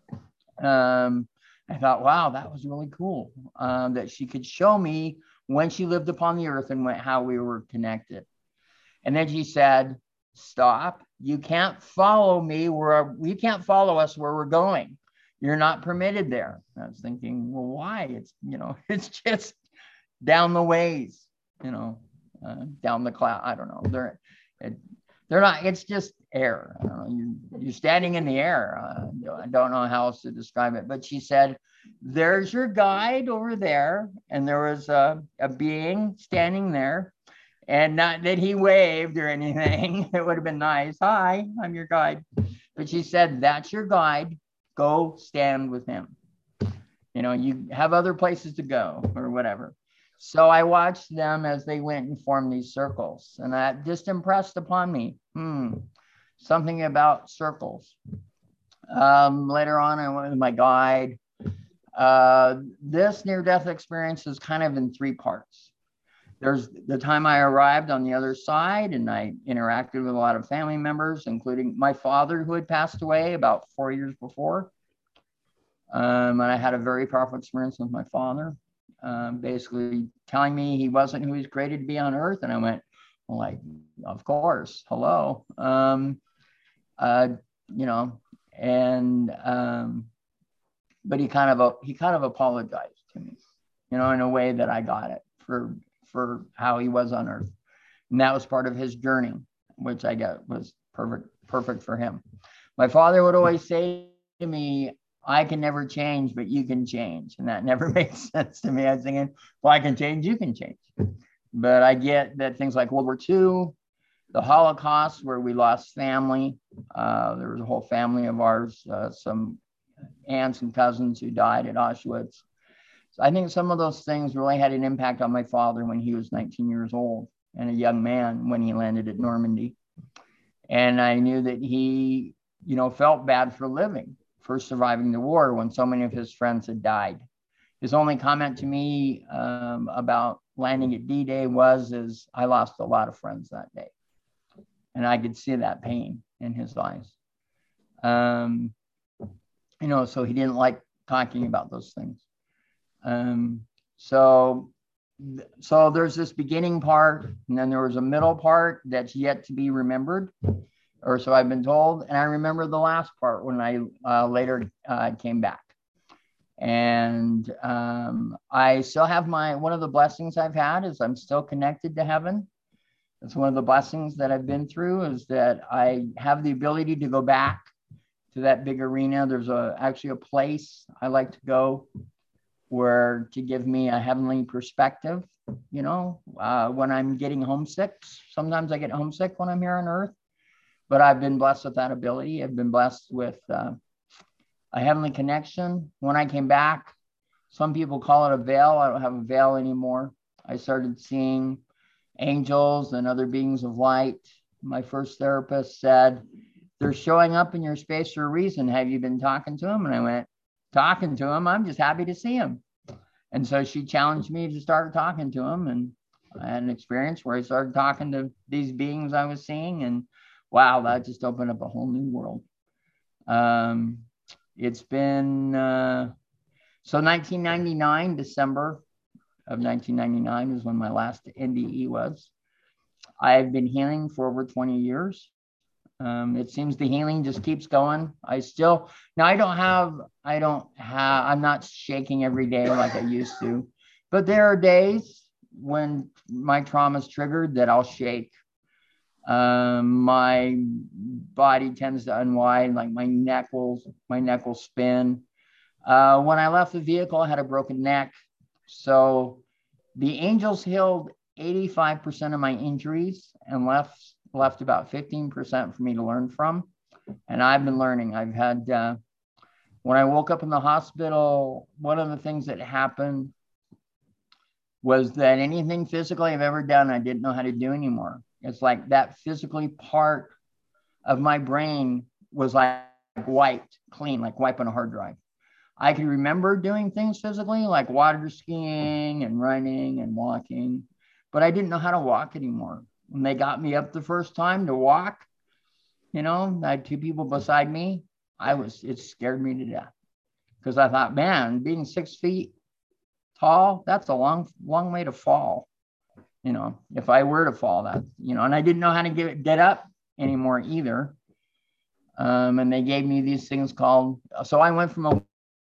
Um, I thought, wow, that was really cool, um, that she could show me when she lived upon the earth and what, how we were connected. And then she said, "Stop. You can't follow me where, you can't follow us where we're going. You're not permitted there." And I was thinking, well, why? It's, you know, it's just down the ways, you know, uh, down the cloud. I don't know. They're, it, they're not, it's just air. I don't know. You, you're standing in the air. Uh, I don't know how else to describe it. But she said, "There's your guide over there." And there was a, a being standing there. And not that he waved or anything. It would have been nice. "Hi, I'm your guide." But she said, "That's your guide. Go stand with him. You know, you have other places to go," or whatever. So I watched them as they went and formed these circles. And that just impressed upon me, hmm, something about circles. Um, later on, I went with my guide. Uh, this near-death experience is kind of in three parts. there's the time I arrived on the other side, and I interacted with a lot of family members, including my father, who had passed away about four years before. Um, and I had a very powerful experience with my father, um, basically telling me he wasn't who he was created to be on earth. And I went, well, like, of course, hello. Um, uh, you know, and, um, but he kind of, he kind of apologized to me, you know, in a way that I got it for, for how he was on earth. And that was part of his journey, which I got was perfect, perfect for him. My father would always say to me, I can never change, but you can change. And that never made sense to me. I was thinking, well, I can change, you can change. But I get that things like World War Two, the Holocaust, where we lost family. Uh, there was a whole family of ours, uh, some aunts and cousins who died at Auschwitz. So I think some of those things really had an impact on my father when he was nineteen years old and a young man when he landed at Normandy. And I knew that he, you know, felt bad for living, for surviving the war when so many of his friends had died. His only comment to me um, about landing at D-Day was, is I lost a lot of friends that day. And I could see that pain in his eyes. Um, you know, so he didn't like talking about those things. Um, so, so there's this beginning part, and then there was a middle part that's yet to be remembered, or so I've been told. And I remember the last part when I uh, later uh, came back. And um, I still have my, one of the blessings I've had is I'm still connected to heaven. It's one of the blessings that I've been through, is that I have the ability to go back to that big arena. There's a, actually a place I like to go where to give me a heavenly perspective, you know, uh, when I'm getting homesick. Sometimes I get homesick when I'm here on earth, but I've been blessed with that ability. I've been blessed with uh, a heavenly connection. When I came back, some people call it a veil. I don't have a veil anymore. I started seeing angels and other beings of light. My first therapist said, they're showing up in your space for a reason. Have you been talking to them? And I went, talking to them? I'm just happy to see them. And so she challenged me to start talking to them. And I had an experience where I started talking to these beings I was seeing. And wow, that just opened up a whole new world. Um, It's been, uh, so nineteen ninety-nine, December of nineteen ninety-nine is when my last N D E was. I've been healing for over twenty years. Um, it seems the healing just keeps going. I still, now I don't have, I don't have, I'm not shaking every day like I used to, but there are days when my trauma is triggered that I'll shake. Um, my body tends to unwind, like my neck will, my neck will spin. Uh, when I left the vehicle, I had a broken neck. So the angels healed eighty-five percent of my injuries and left, left about fifteen percent for me to learn from. And I've been learning. I've had, uh, when I woke up in the hospital, one of the things that happened was that anything physically I've ever done, I didn't know how to do anymore. It's like that physically part of my brain was like wiped clean, like wiping a hard drive. I can remember doing things physically like water skiing and running and walking, but I didn't know how to walk anymore. When they got me up the first time to walk, you know, I had two people beside me. I was, it scared me to death because I thought, man, being six feet tall, that's a long, long way to fall. You know, if I were to fall, that, you know, and I didn't know how to get, get up anymore either. Um, and they gave me these things called, so I went from a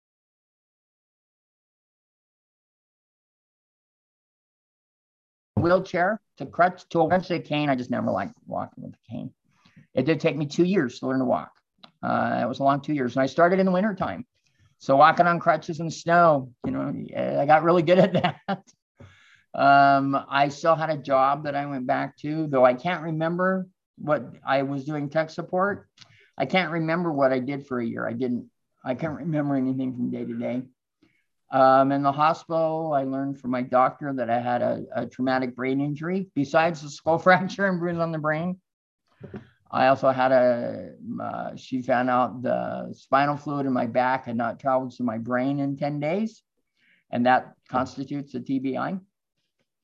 wheelchair to crutch to eventually a cane. I just never liked walking with a cane. It did take me two years to learn to walk. Uh, it was a long two years. And I started in the wintertime. So walking on crutches in the snow, you know, I got really good at that. Um, I still had a job that I went back to, though I can't remember what I was doing tech support. I can't remember what I did for a year. I didn't, I can't remember anything from day to day. Um, in the hospital, I learned from my doctor that I had a, a traumatic brain injury. Besides the skull fracture and bruise on the brain, I also had a, uh, she found out the spinal fluid in my back had not traveled to my brain in ten days. And that constitutes a T B I.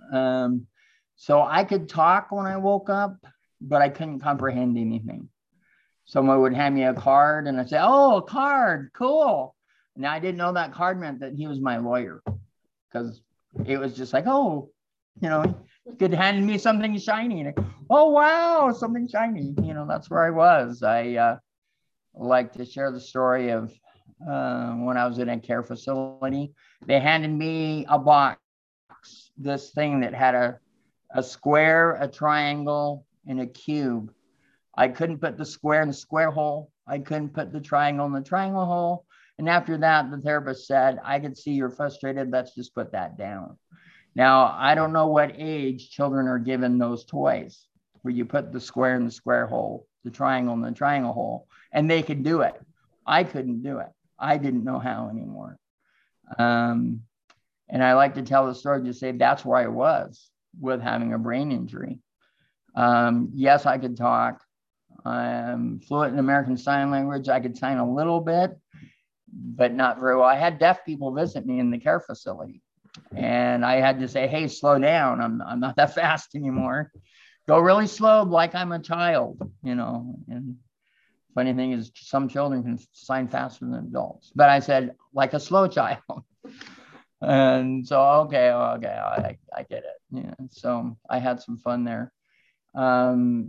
Um, so I could talk when I woke up, but I couldn't comprehend anything. Someone would hand me a card and I'd say, oh, a card, cool. Now I didn't know that card meant that he was my lawyer, because it was just like, oh, you know, he could hand me something shiny. And I, oh, wow, something shiny. You know, that's where I was. I uh, like to share the story of uh, when I was in a care facility. They handed me a box, this thing that had a, a square, a triangle, and a cube. I couldn't put the square in the square hole. I couldn't put the triangle in the triangle hole. And after that, the therapist said, I could see you're frustrated. Let's just put that down. Now, I don't know what age children are given those toys where you put the square in the square hole, the triangle in the triangle hole, and they could do it. I couldn't do it. I didn't know how anymore. Um, and I like to tell the story to say that's where I was with having a brain injury. Um, yes, I could talk. I'm fluent in American Sign Language. I could sign a little bit, but not very well. I had deaf people visit me in the care facility, and I had to say, hey, slow down. I'm, I'm not that fast anymore. Go really slow, like I'm a child, you know. And funny thing is, some children can sign faster than adults. But I said, like a slow child. And so, okay, okay, I, I get it. Yeah. So I had some fun there. Um,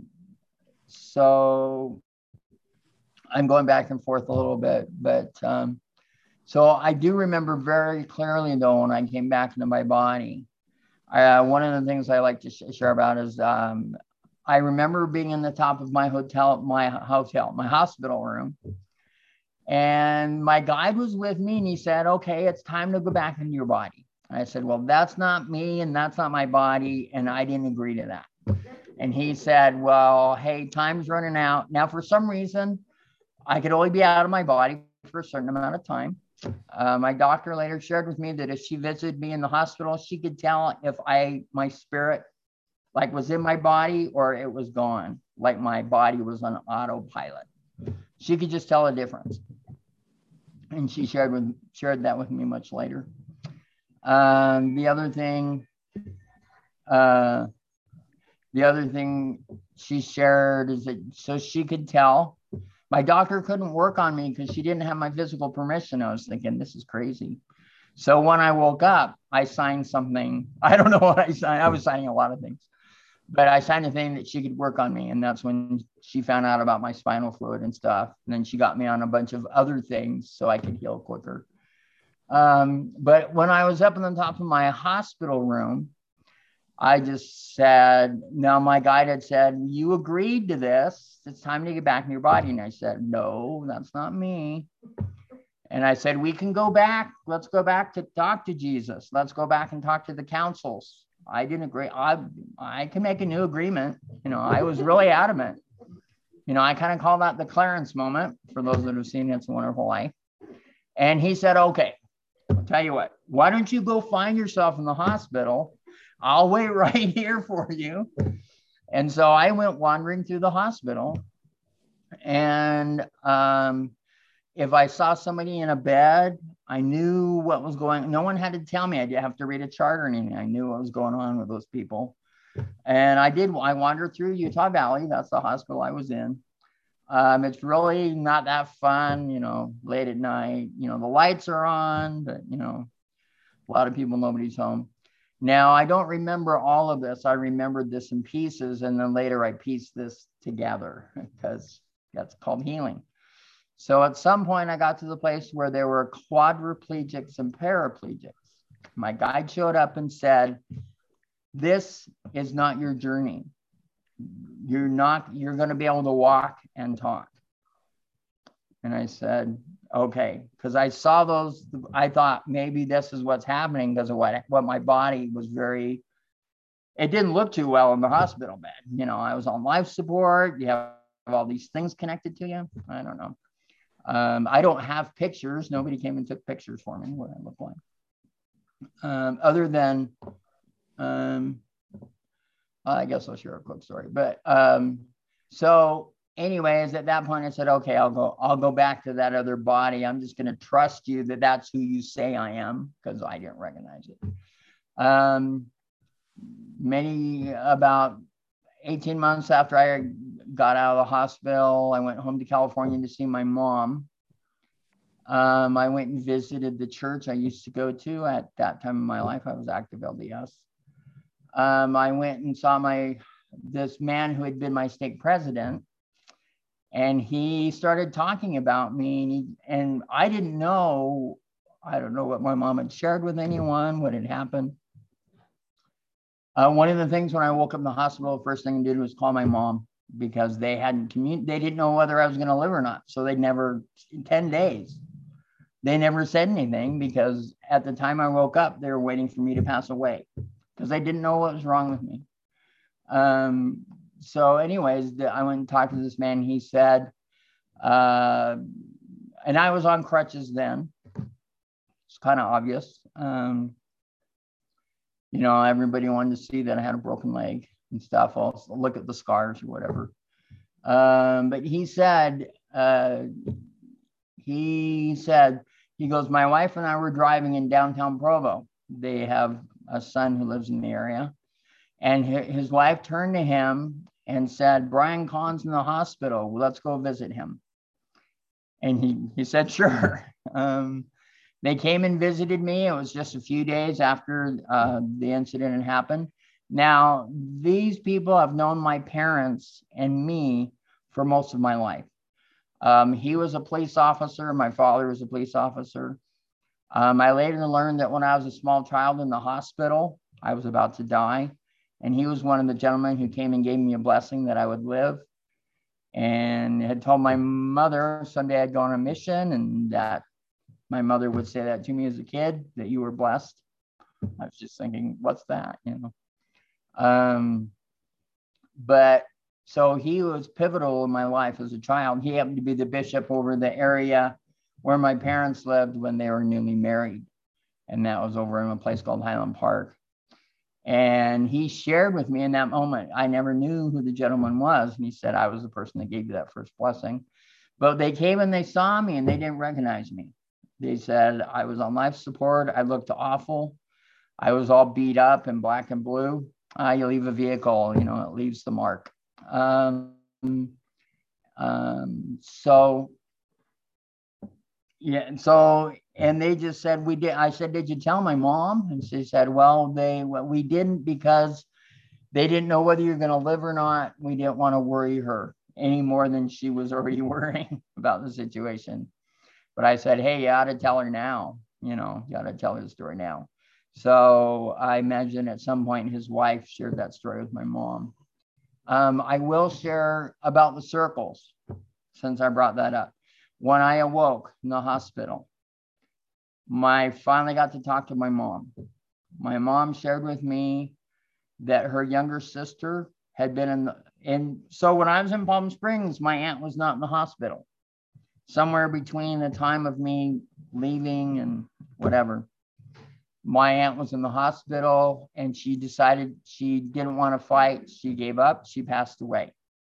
so I'm going back and forth a little bit, but um, so I do remember very clearly though, when I came back into my body, uh, one of the things I like to sh- share about is um, I remember being in the top of my hotel, my hotel, my hospital room. And my guide was with me and he said, okay, it's time to go back into your body. And I said, well, that's not me and that's not my body. And I didn't agree to that. And he said, well, hey, time's running out. Now, for some reason, I could only be out of my body for a certain amount of time. Uh, my doctor later shared with me that if she visited me in the hospital, she could tell if I, my spirit, like was in my body or it was gone, like my body was on autopilot. She could just tell a difference. And she shared with shared that with me much later. Um, the other thing, uh, the other thing she shared is that so she could tell. My doctor couldn't work on me because she didn't have my physical permission. I was thinking, this is crazy. So when I woke up, I signed something. I don't know what I signed. I was signing a lot of things. But I signed a thing that she could work on me. And that's when she found out about my spinal fluid and stuff. And then she got me on a bunch of other things so I could heal quicker. Um, but when I was up on the top of my hospital room, I just said, no, my guide had said, you agreed to this. It's time to get back in your body. And I said, no, that's not me. And I said, we can go back. Let's go back to talk to Jesus. Let's go back and talk to the councils. I didn't agree. I, I can make a new agreement. You know, I was really adamant. You know, I kind of call that the Clarence moment for those that have seen It's a Wonderful Life. And he said, okay, I'll tell you what, why don't you go find yourself in the hospital? I'll wait right here for you. And so I went wandering through the hospital. And um, if I saw somebody in a bed, I knew what was going on. No one had to tell me. I didn't have to read a chart or anything. I knew what was going on with those people. And I did. I wandered through Utah Valley. That's the hospital I was in. Um, it's really not that fun, you know, late at night. You know, the lights are on, but, you know, a lot of people, nobody's home. Now, I don't remember all of this. I remembered this in pieces. And then later I pieced this together because that's called healing. So at some point I got to the place where there were quadriplegics and paraplegics. My guide showed up and said, this is not your journey. You're not, you're going to be able to walk and talk. And I said, okay, because I saw those, I thought maybe this is what's happening because of what, what my body was very, it didn't look too well in the hospital bed. You know, I was on life support. You have all these things connected to you. I don't know. Um, I don't have pictures. Nobody came and took pictures for me, what I look like. Um, other than, um, I guess I'll share a quick story. But um, so anyways, at that point I said, okay, I'll go, I'll go back to that other body. I'm just going to trust you that that's who you say I am, because I didn't recognize it. Um, many, about eighteen months after I got out of the hospital, I went home to California to see my mom. Um, I went and visited the church I used to go to at that time in my life. I was active L D S. Um, I went and saw my this man who had been my stake president, and he started talking about me, and, he, and I didn't know, I don't know what my mom had shared with anyone, what had happened. Uh, one of the things when I woke up in the hospital, the first thing I did was call my mom, because they hadn't commun- they didn't know whether I was going to live or not. So they never, in ten days, they never said anything, because at the time I woke up, they were waiting for me to pass away, because they didn't know what was wrong with me. Um, so anyways, the, I went and talked to this man. He said, uh, and I was on crutches then. It's kind of obvious. Um, you know, everybody wanted to see that I had a broken leg and stuff. I'll look at the scars or whatever. Um, but he said, uh, he said, he goes, my wife and I were driving in downtown Provo. They have a son who lives in the area. And his wife turned to him and said, Brian Kahn's in the hospital. Let's go visit him. And he, he said, sure. Um, they came and visited me. It was just a few days after uh, the incident had happened. Now, these people have known my parents and me for most of my life. Um, he was a police officer. My father was a police officer. Um, I later learned that when I was a small child in the hospital, I was about to die. And he was one of the gentlemen who came and gave me a blessing that I would live, and had told my mother someday I'd go on a mission, and that my mother would say that to me as a kid, that you were blessed. I was just thinking, what's that, you know? Um, but so he was pivotal in my life as a child. He happened to be the bishop over the area where my parents lived when they were newly married. And that was over in a place called Highland Park. And he shared with me in that moment, I never knew who the gentleman was. And he said, I was the person that gave you that first blessing. But they came and they saw me and they didn't recognize me. They said I was on life support. I looked awful. I was all beat up in black and blue. Uh, you leave a vehicle, you know, it leaves the mark. Um, um, so, yeah, and so, and they just said, we did. I said, did you tell my mom? And she said, well, they, well, we didn't, because they didn't know whether you're going to live or not. We didn't want to worry her any more than she was already worrying about the situation. But I said, hey, you ought to tell her now. You know, you ought to tell her the story now. So I imagine at some point his wife shared that story with my mom. Um, I will share about the circles, since I brought that up. When I awoke in the hospital, I finally got to talk to my mom. My mom shared with me that her younger sister had been in the, and so when I was in Palm Springs, my aunt was not in the hospital. Somewhere between the time of me leaving and whatever, my aunt was in the hospital, and she decided she didn't want to fight. She gave up. She passed away.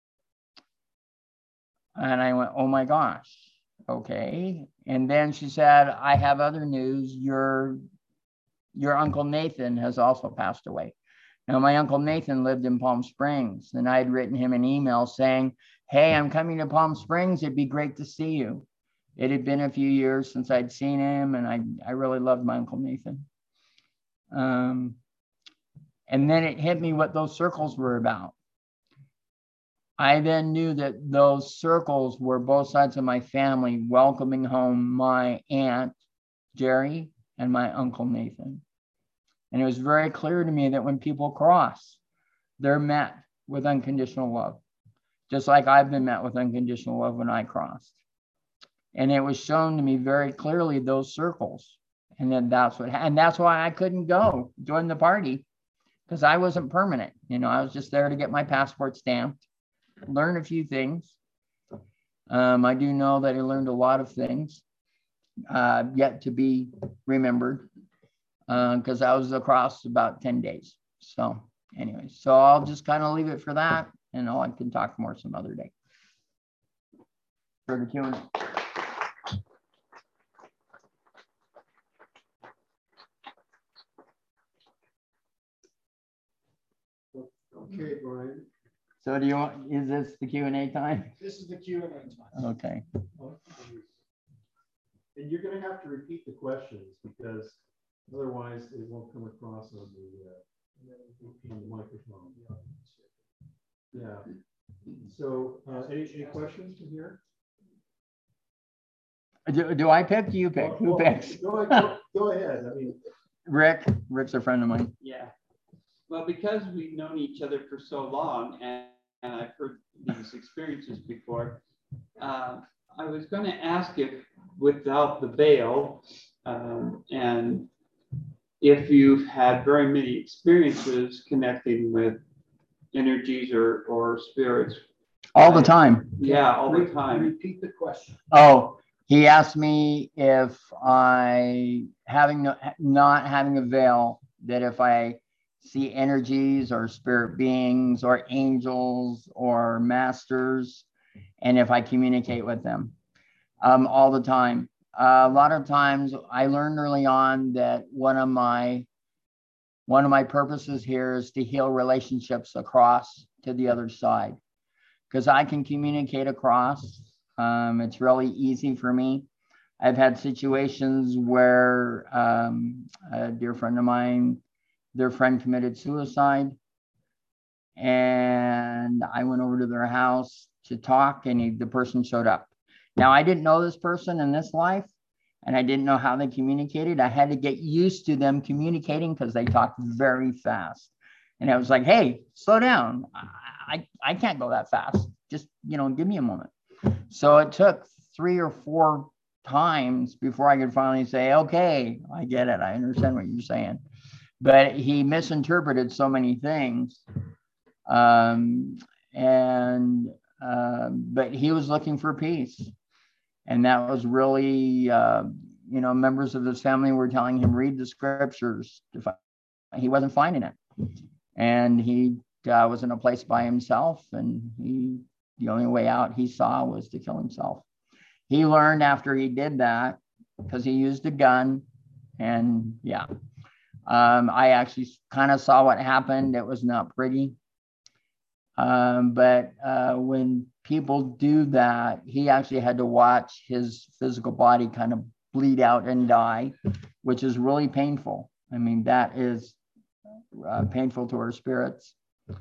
And I went, oh my gosh, okay. And then she said, I have other news. Your, your Uncle Nathan has also passed away. Now, my Uncle Nathan lived in Palm Springs, and I had written him an email saying, hey, I'm coming to Palm Springs. It'd be great to see you. It had been a few years since I'd seen him, and I, I really loved my Uncle Nathan. Um, and then it hit me what those circles were about. I then knew that those circles were both sides of my family welcoming home my aunt, Jerry, and my Uncle Nathan. And it was very clear to me that when people cross, they're met with unconditional love, just like I've been met with unconditional love when I crossed. And it was shown to me very clearly, those circles. And then that's what, and that's why I couldn't go join the party, because I wasn't permanent. You know, I was just there to get my passport stamped, learn a few things. Um, I do know that I learned a lot of things uh, yet to be remembered, because uh, I was across about ten days. So anyway, so I'll just kind of leave it for that, and I can talk more some other day. For the Q and A. Okay, Brian. So do you want, is this the Q and A time? This is the Q and A time. Okay. And you're going to have to repeat the questions because otherwise it won't come across on the, uh, on the microphone. Yeah. So uh, any, any questions from here? Do, do I pick? Do you pick? Who Well, picks? Go ahead. Go ahead. I mean, Rick. Rick's a friend of mine. Yeah. Well, because we've known each other for so long and, and I've heard these experiences before, uh, I was going to ask if without the veil um, and if you've had very many experiences connecting with energies or, or spirits. All the time. Yeah, all the time. Repeat the question. Oh, he asked me if I having no, not having a veil, that if I see energies or spirit beings or angels or masters, and if I communicate with them um, all the time. Uh, a lot of times I learned early on that one of my one of my purposes here is to heal relationships across to the other side, because I can communicate across. Um, it's really easy for me. I've had situations where um, a dear friend of mine, their friend committed suicide, and I went over to their house to talk, and he, the person showed up. Now, I didn't know this person in this life, and I didn't know how they communicated. I had to get used to them communicating because they talked very fast. And I was like, hey, slow down. I, I, I can't go that fast. Just, you know, give me a moment. So it took three or four times before I could finally say, okay, I get it. I understand what you're saying. But he misinterpreted so many things. Um, and, uh, but he was looking for peace. And that was really, uh, you know, members of his family were telling him, read the scriptures. To find. He wasn't finding it. And he uh, was in a place by himself. And he, the only way out he saw was to kill himself. He learned after he did that, because he used a gun. And yeah, um, I actually kind of saw what happened. It was not pretty. Um, but uh, when people do that, he actually had to watch his physical body kind of bleed out and die, which is really painful. I mean, that is uh, painful to our spirits.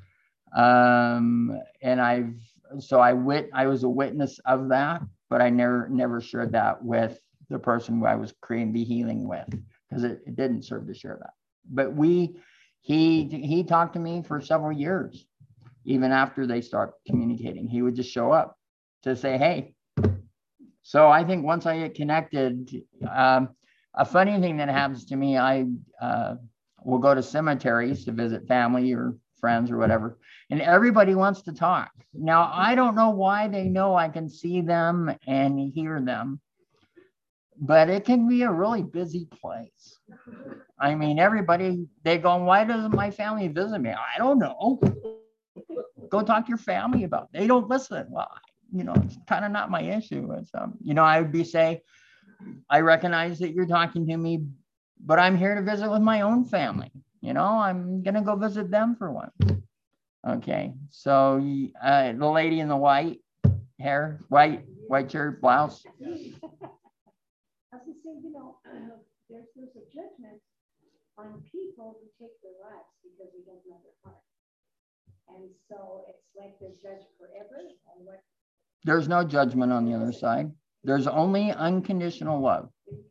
Um, and I've, so I wit, I was a witness of that, but I never, never shared that with the person who I was creating the healing with, because it, it didn't serve to share that. But we, he, he talked to me for several years. Even after they start communicating, he would just show up to say, hey. So I think once I get connected, um, a funny thing that happens to me, I uh, will go to cemeteries to visit family or friends or whatever, and everybody wants to talk. Now, I don't know why they know I can see them and hear them, but it can be a really busy place. I mean, everybody, they go, why doesn't my family visit me? I don't know. Go talk to your family about it. They don't listen. Well, you know, it's kind of not my issue. It's, um, you know, I would be say, I recognize that you're talking to me, but I'm here to visit with my own family. You know, I'm going to go visit them for once. Okay. So uh, the lady in the white hair, white, white shirt, blouse. I was just saying, you know, uh, there's, there's a judgment on people who take their lives because we don't know their heart. And so it's like they're judged forever. Or what? There's no judgment on the other side. There's only unconditional love.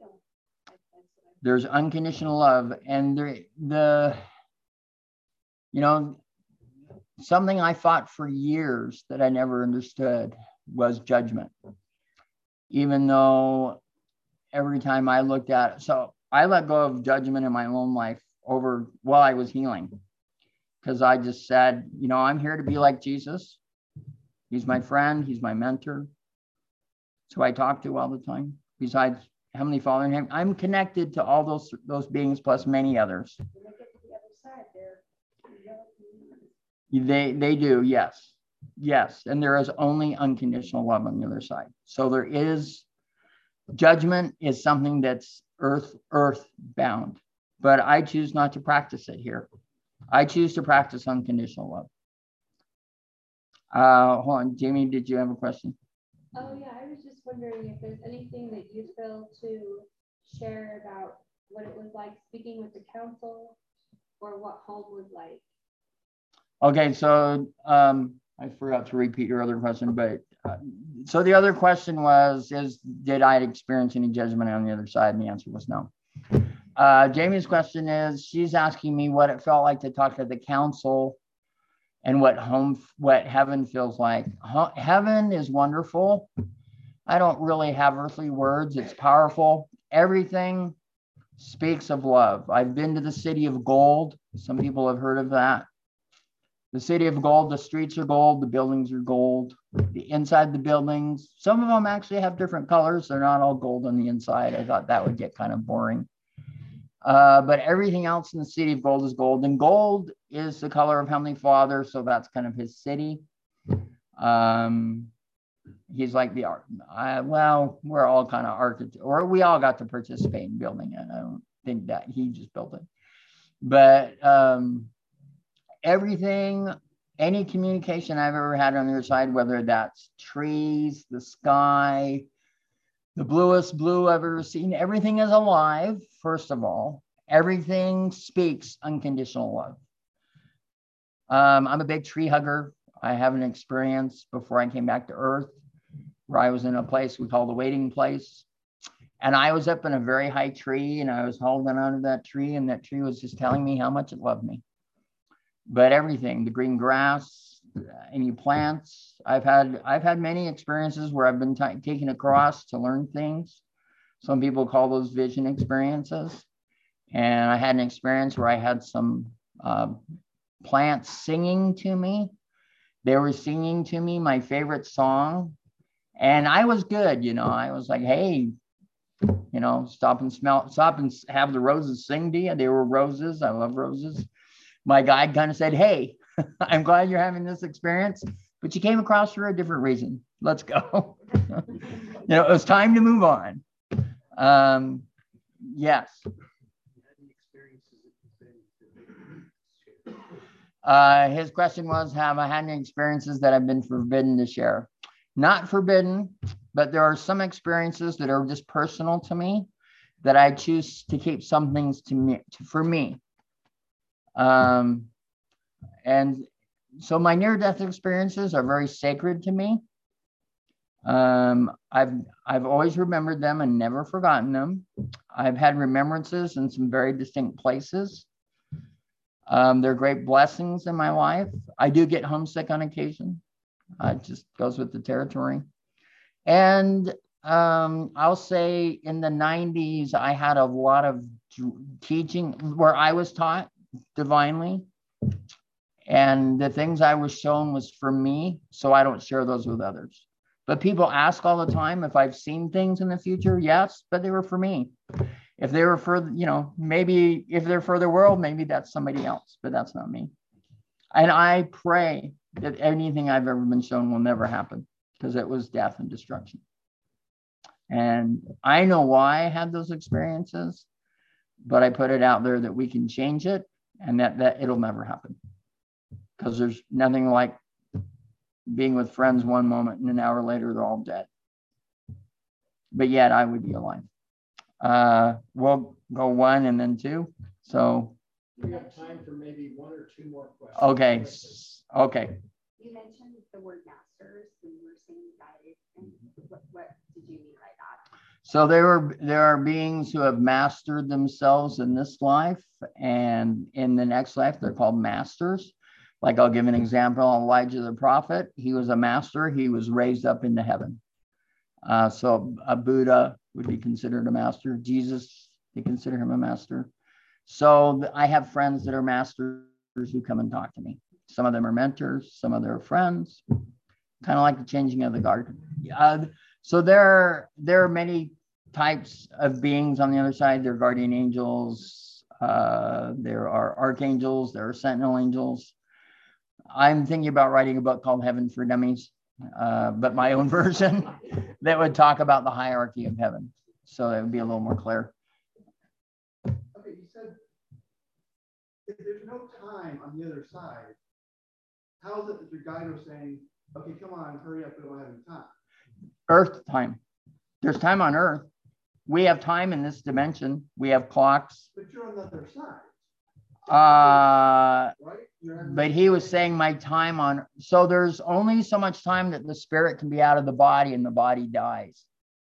There's unconditional love. And the, the, you know, something I fought for years that I never understood was judgment. Even though every time I looked at it, so I let go of judgment in my own life over while I was healing. Because I just said, you know, I'm here to be like Jesus. He's my friend. He's my mentor. It's who I talk to all the time. Besides Heavenly Father in heaven, I'm connected to all those those beings plus many others. When they get to the other side, they're, They they do, yes, yes, and there is only unconditional love on the other side. So there is judgment is something that's earth earth bound, but I choose not to practice it here. I choose to practice unconditional love. Uh, hold on, Jamie, did you have a question? Oh yeah, I was just wondering if there's anything that you feel to share about what it was like speaking with the council, or what home was like. Okay, so um, I forgot to repeat your other question, but uh, so the other question was, is did I experience any judgment on the other side? And the answer was no. Uh, Jamie's question is, she's asking me what it felt like to talk to the council and what home, what heaven feels like. Heaven is wonderful. I don't really have earthly words. It's powerful. Everything speaks of love. I've been to the city of gold. Some people have heard of that. The city of gold, the streets are gold, the buildings are gold. The inside the buildings, some of them actually have different colors. They're not all gold on the inside. I thought that would get kind of boring. Uh, but everything else in the city of gold is gold. And gold is the color of Heavenly Father, so that's kind of his city. Um, he's like the art. Uh, well, we're all kind of architects, or we all got to participate in building it. I don't think that he just built it. But um, everything, any communication I've ever had on the other side, whether that's trees, the sky, the bluest blue I've ever seen, everything is alive, first of all. Everything speaks unconditional love. Um, I'm a big tree hugger. I have an experience before I came back to Earth where I was in a place we call the waiting place. And I was up in a very high tree and I was holding onto that tree, and that tree was just telling me how much it loved me. But everything, the green grass, any plants, I've had I've had many experiences where I've been taken across to learn things. Some people call those vision experiences. And I had an experience where I had some uh, plants singing to me. They were singing to me my favorite song. And I was good, you know, I was like, hey, you know, stop and smell, stop and have the roses sing to you. They were roses. I love roses. My guide kind of said, hey, I'm glad you're having this experience, but you came across for a different reason. Let's go. You know, it was time to move on. Um, yes. Uh, his question was, have I had any experiences that I've been forbidden to share? Not forbidden, but there are some experiences that are just personal to me that I choose to keep some things to me, to, for me. Um, and so my near-death experiences are very sacred to me. Um, I've, I've always remembered them and never forgotten them. I've had remembrances in some very distinct places. Um, they're great blessings in my life. I do get homesick on occasion. Uh, it just goes with the territory. And um, I'll say in the nineties, I had a lot of teaching where I was taught divinely. And the things I was shown was for me, so I don't share those with others. But people ask all the time if I've seen things in the future. Yes, but they were for me. If they were for, you know, maybe if they're for the world, maybe that's somebody else, but that's not me. And I pray that anything I've ever been shown will never happen, because it was death and destruction. And I know why I had those experiences, but I put it out there that we can change it and that, that it'll never happen. Because there's nothing like being with friends one moment and an hour later, they're all dead. But yet I would be alive. Uh, we'll go one and then two. So we have time for maybe one or two more questions. Okay. Okay. You mentioned the word masters when you were saying guided, and what, what did you mean by that? So there are there are beings who have mastered themselves in this life, and in the next life they're called masters. Like I'll give an example. Elijah the prophet, he was a master. He was raised up into heaven. Uh, so a Buddha would be considered a master. Jesus, they consider him a master. So I have friends that are masters who come and talk to me. Some of them are mentors, some of them are friends, kind of like the changing of the guard. Uh, so there are, there are many types of beings on the other side. There are guardian angels, uh, there are archangels, there are sentinel angels. I'm thinking about writing a book called Heaven for Dummies, uh, but my own version that would talk about the hierarchy of heaven. So it would be a little more clear. Okay, you said if there's no time on the other side, how is it that your guide was saying Okay, come on, hurry up, we don't have any time. Earth time. There's time on Earth. We have time in this dimension. We have clocks. But you're on the other side. Uh, Right? You're on but the- he was saying my time on, so there's only so much time that the spirit can be out of the body and the body dies.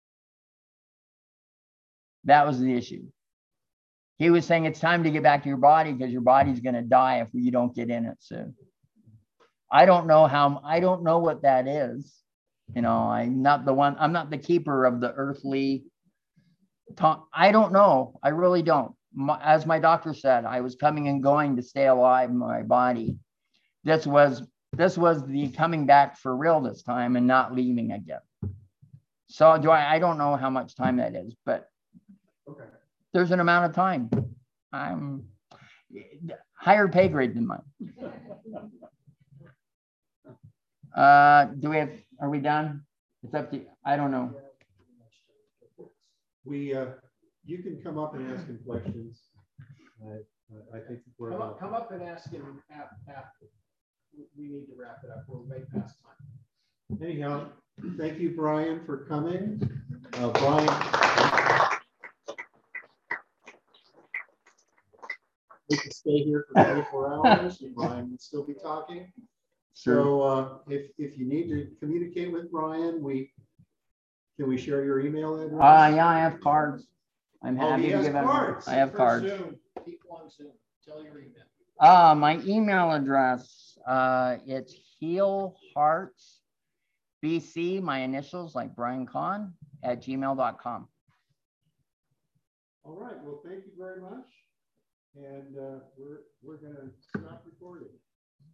That was the issue. He was saying it's time to get back to your body because your body's going to die if you don't get in it soon. I don't know how, I don't know what that is. You know, I'm not the one, I'm not the keeper of the earthly talk. I don't know. I really don't. My, as my doctor said, I was coming and going to stay alive in my body. This was, this was the coming back for real this time and not leaving again. So do I, I don't know how much time that is, but Okay. there's an amount of time. I'm higher pay grade than mine. Uh, do we have, are we done? It's up to you. I don't know. We, uh, you can come up and ask him questions. I, I think we're. Come up, come up and ask him after. We need to wrap it up. We're way past time. Anyhow, thank you, Brian, for coming. Uh, Brian. We could stay here for twenty-four hours and Brian would still be talking. So uh, if, if you need to communicate with Brian, we can we share your email address? Uh, yeah, I have cards. I'm Oh, happy he to has give them. cards. I have For cards. Zoom, people on Zoom, tell your email. Uh, my email address, uh, it's heal hearts B C, my initials like Brian Kahn at gmail dot com. All right. Well, thank you very much. And uh, we're, we're going to stop recording.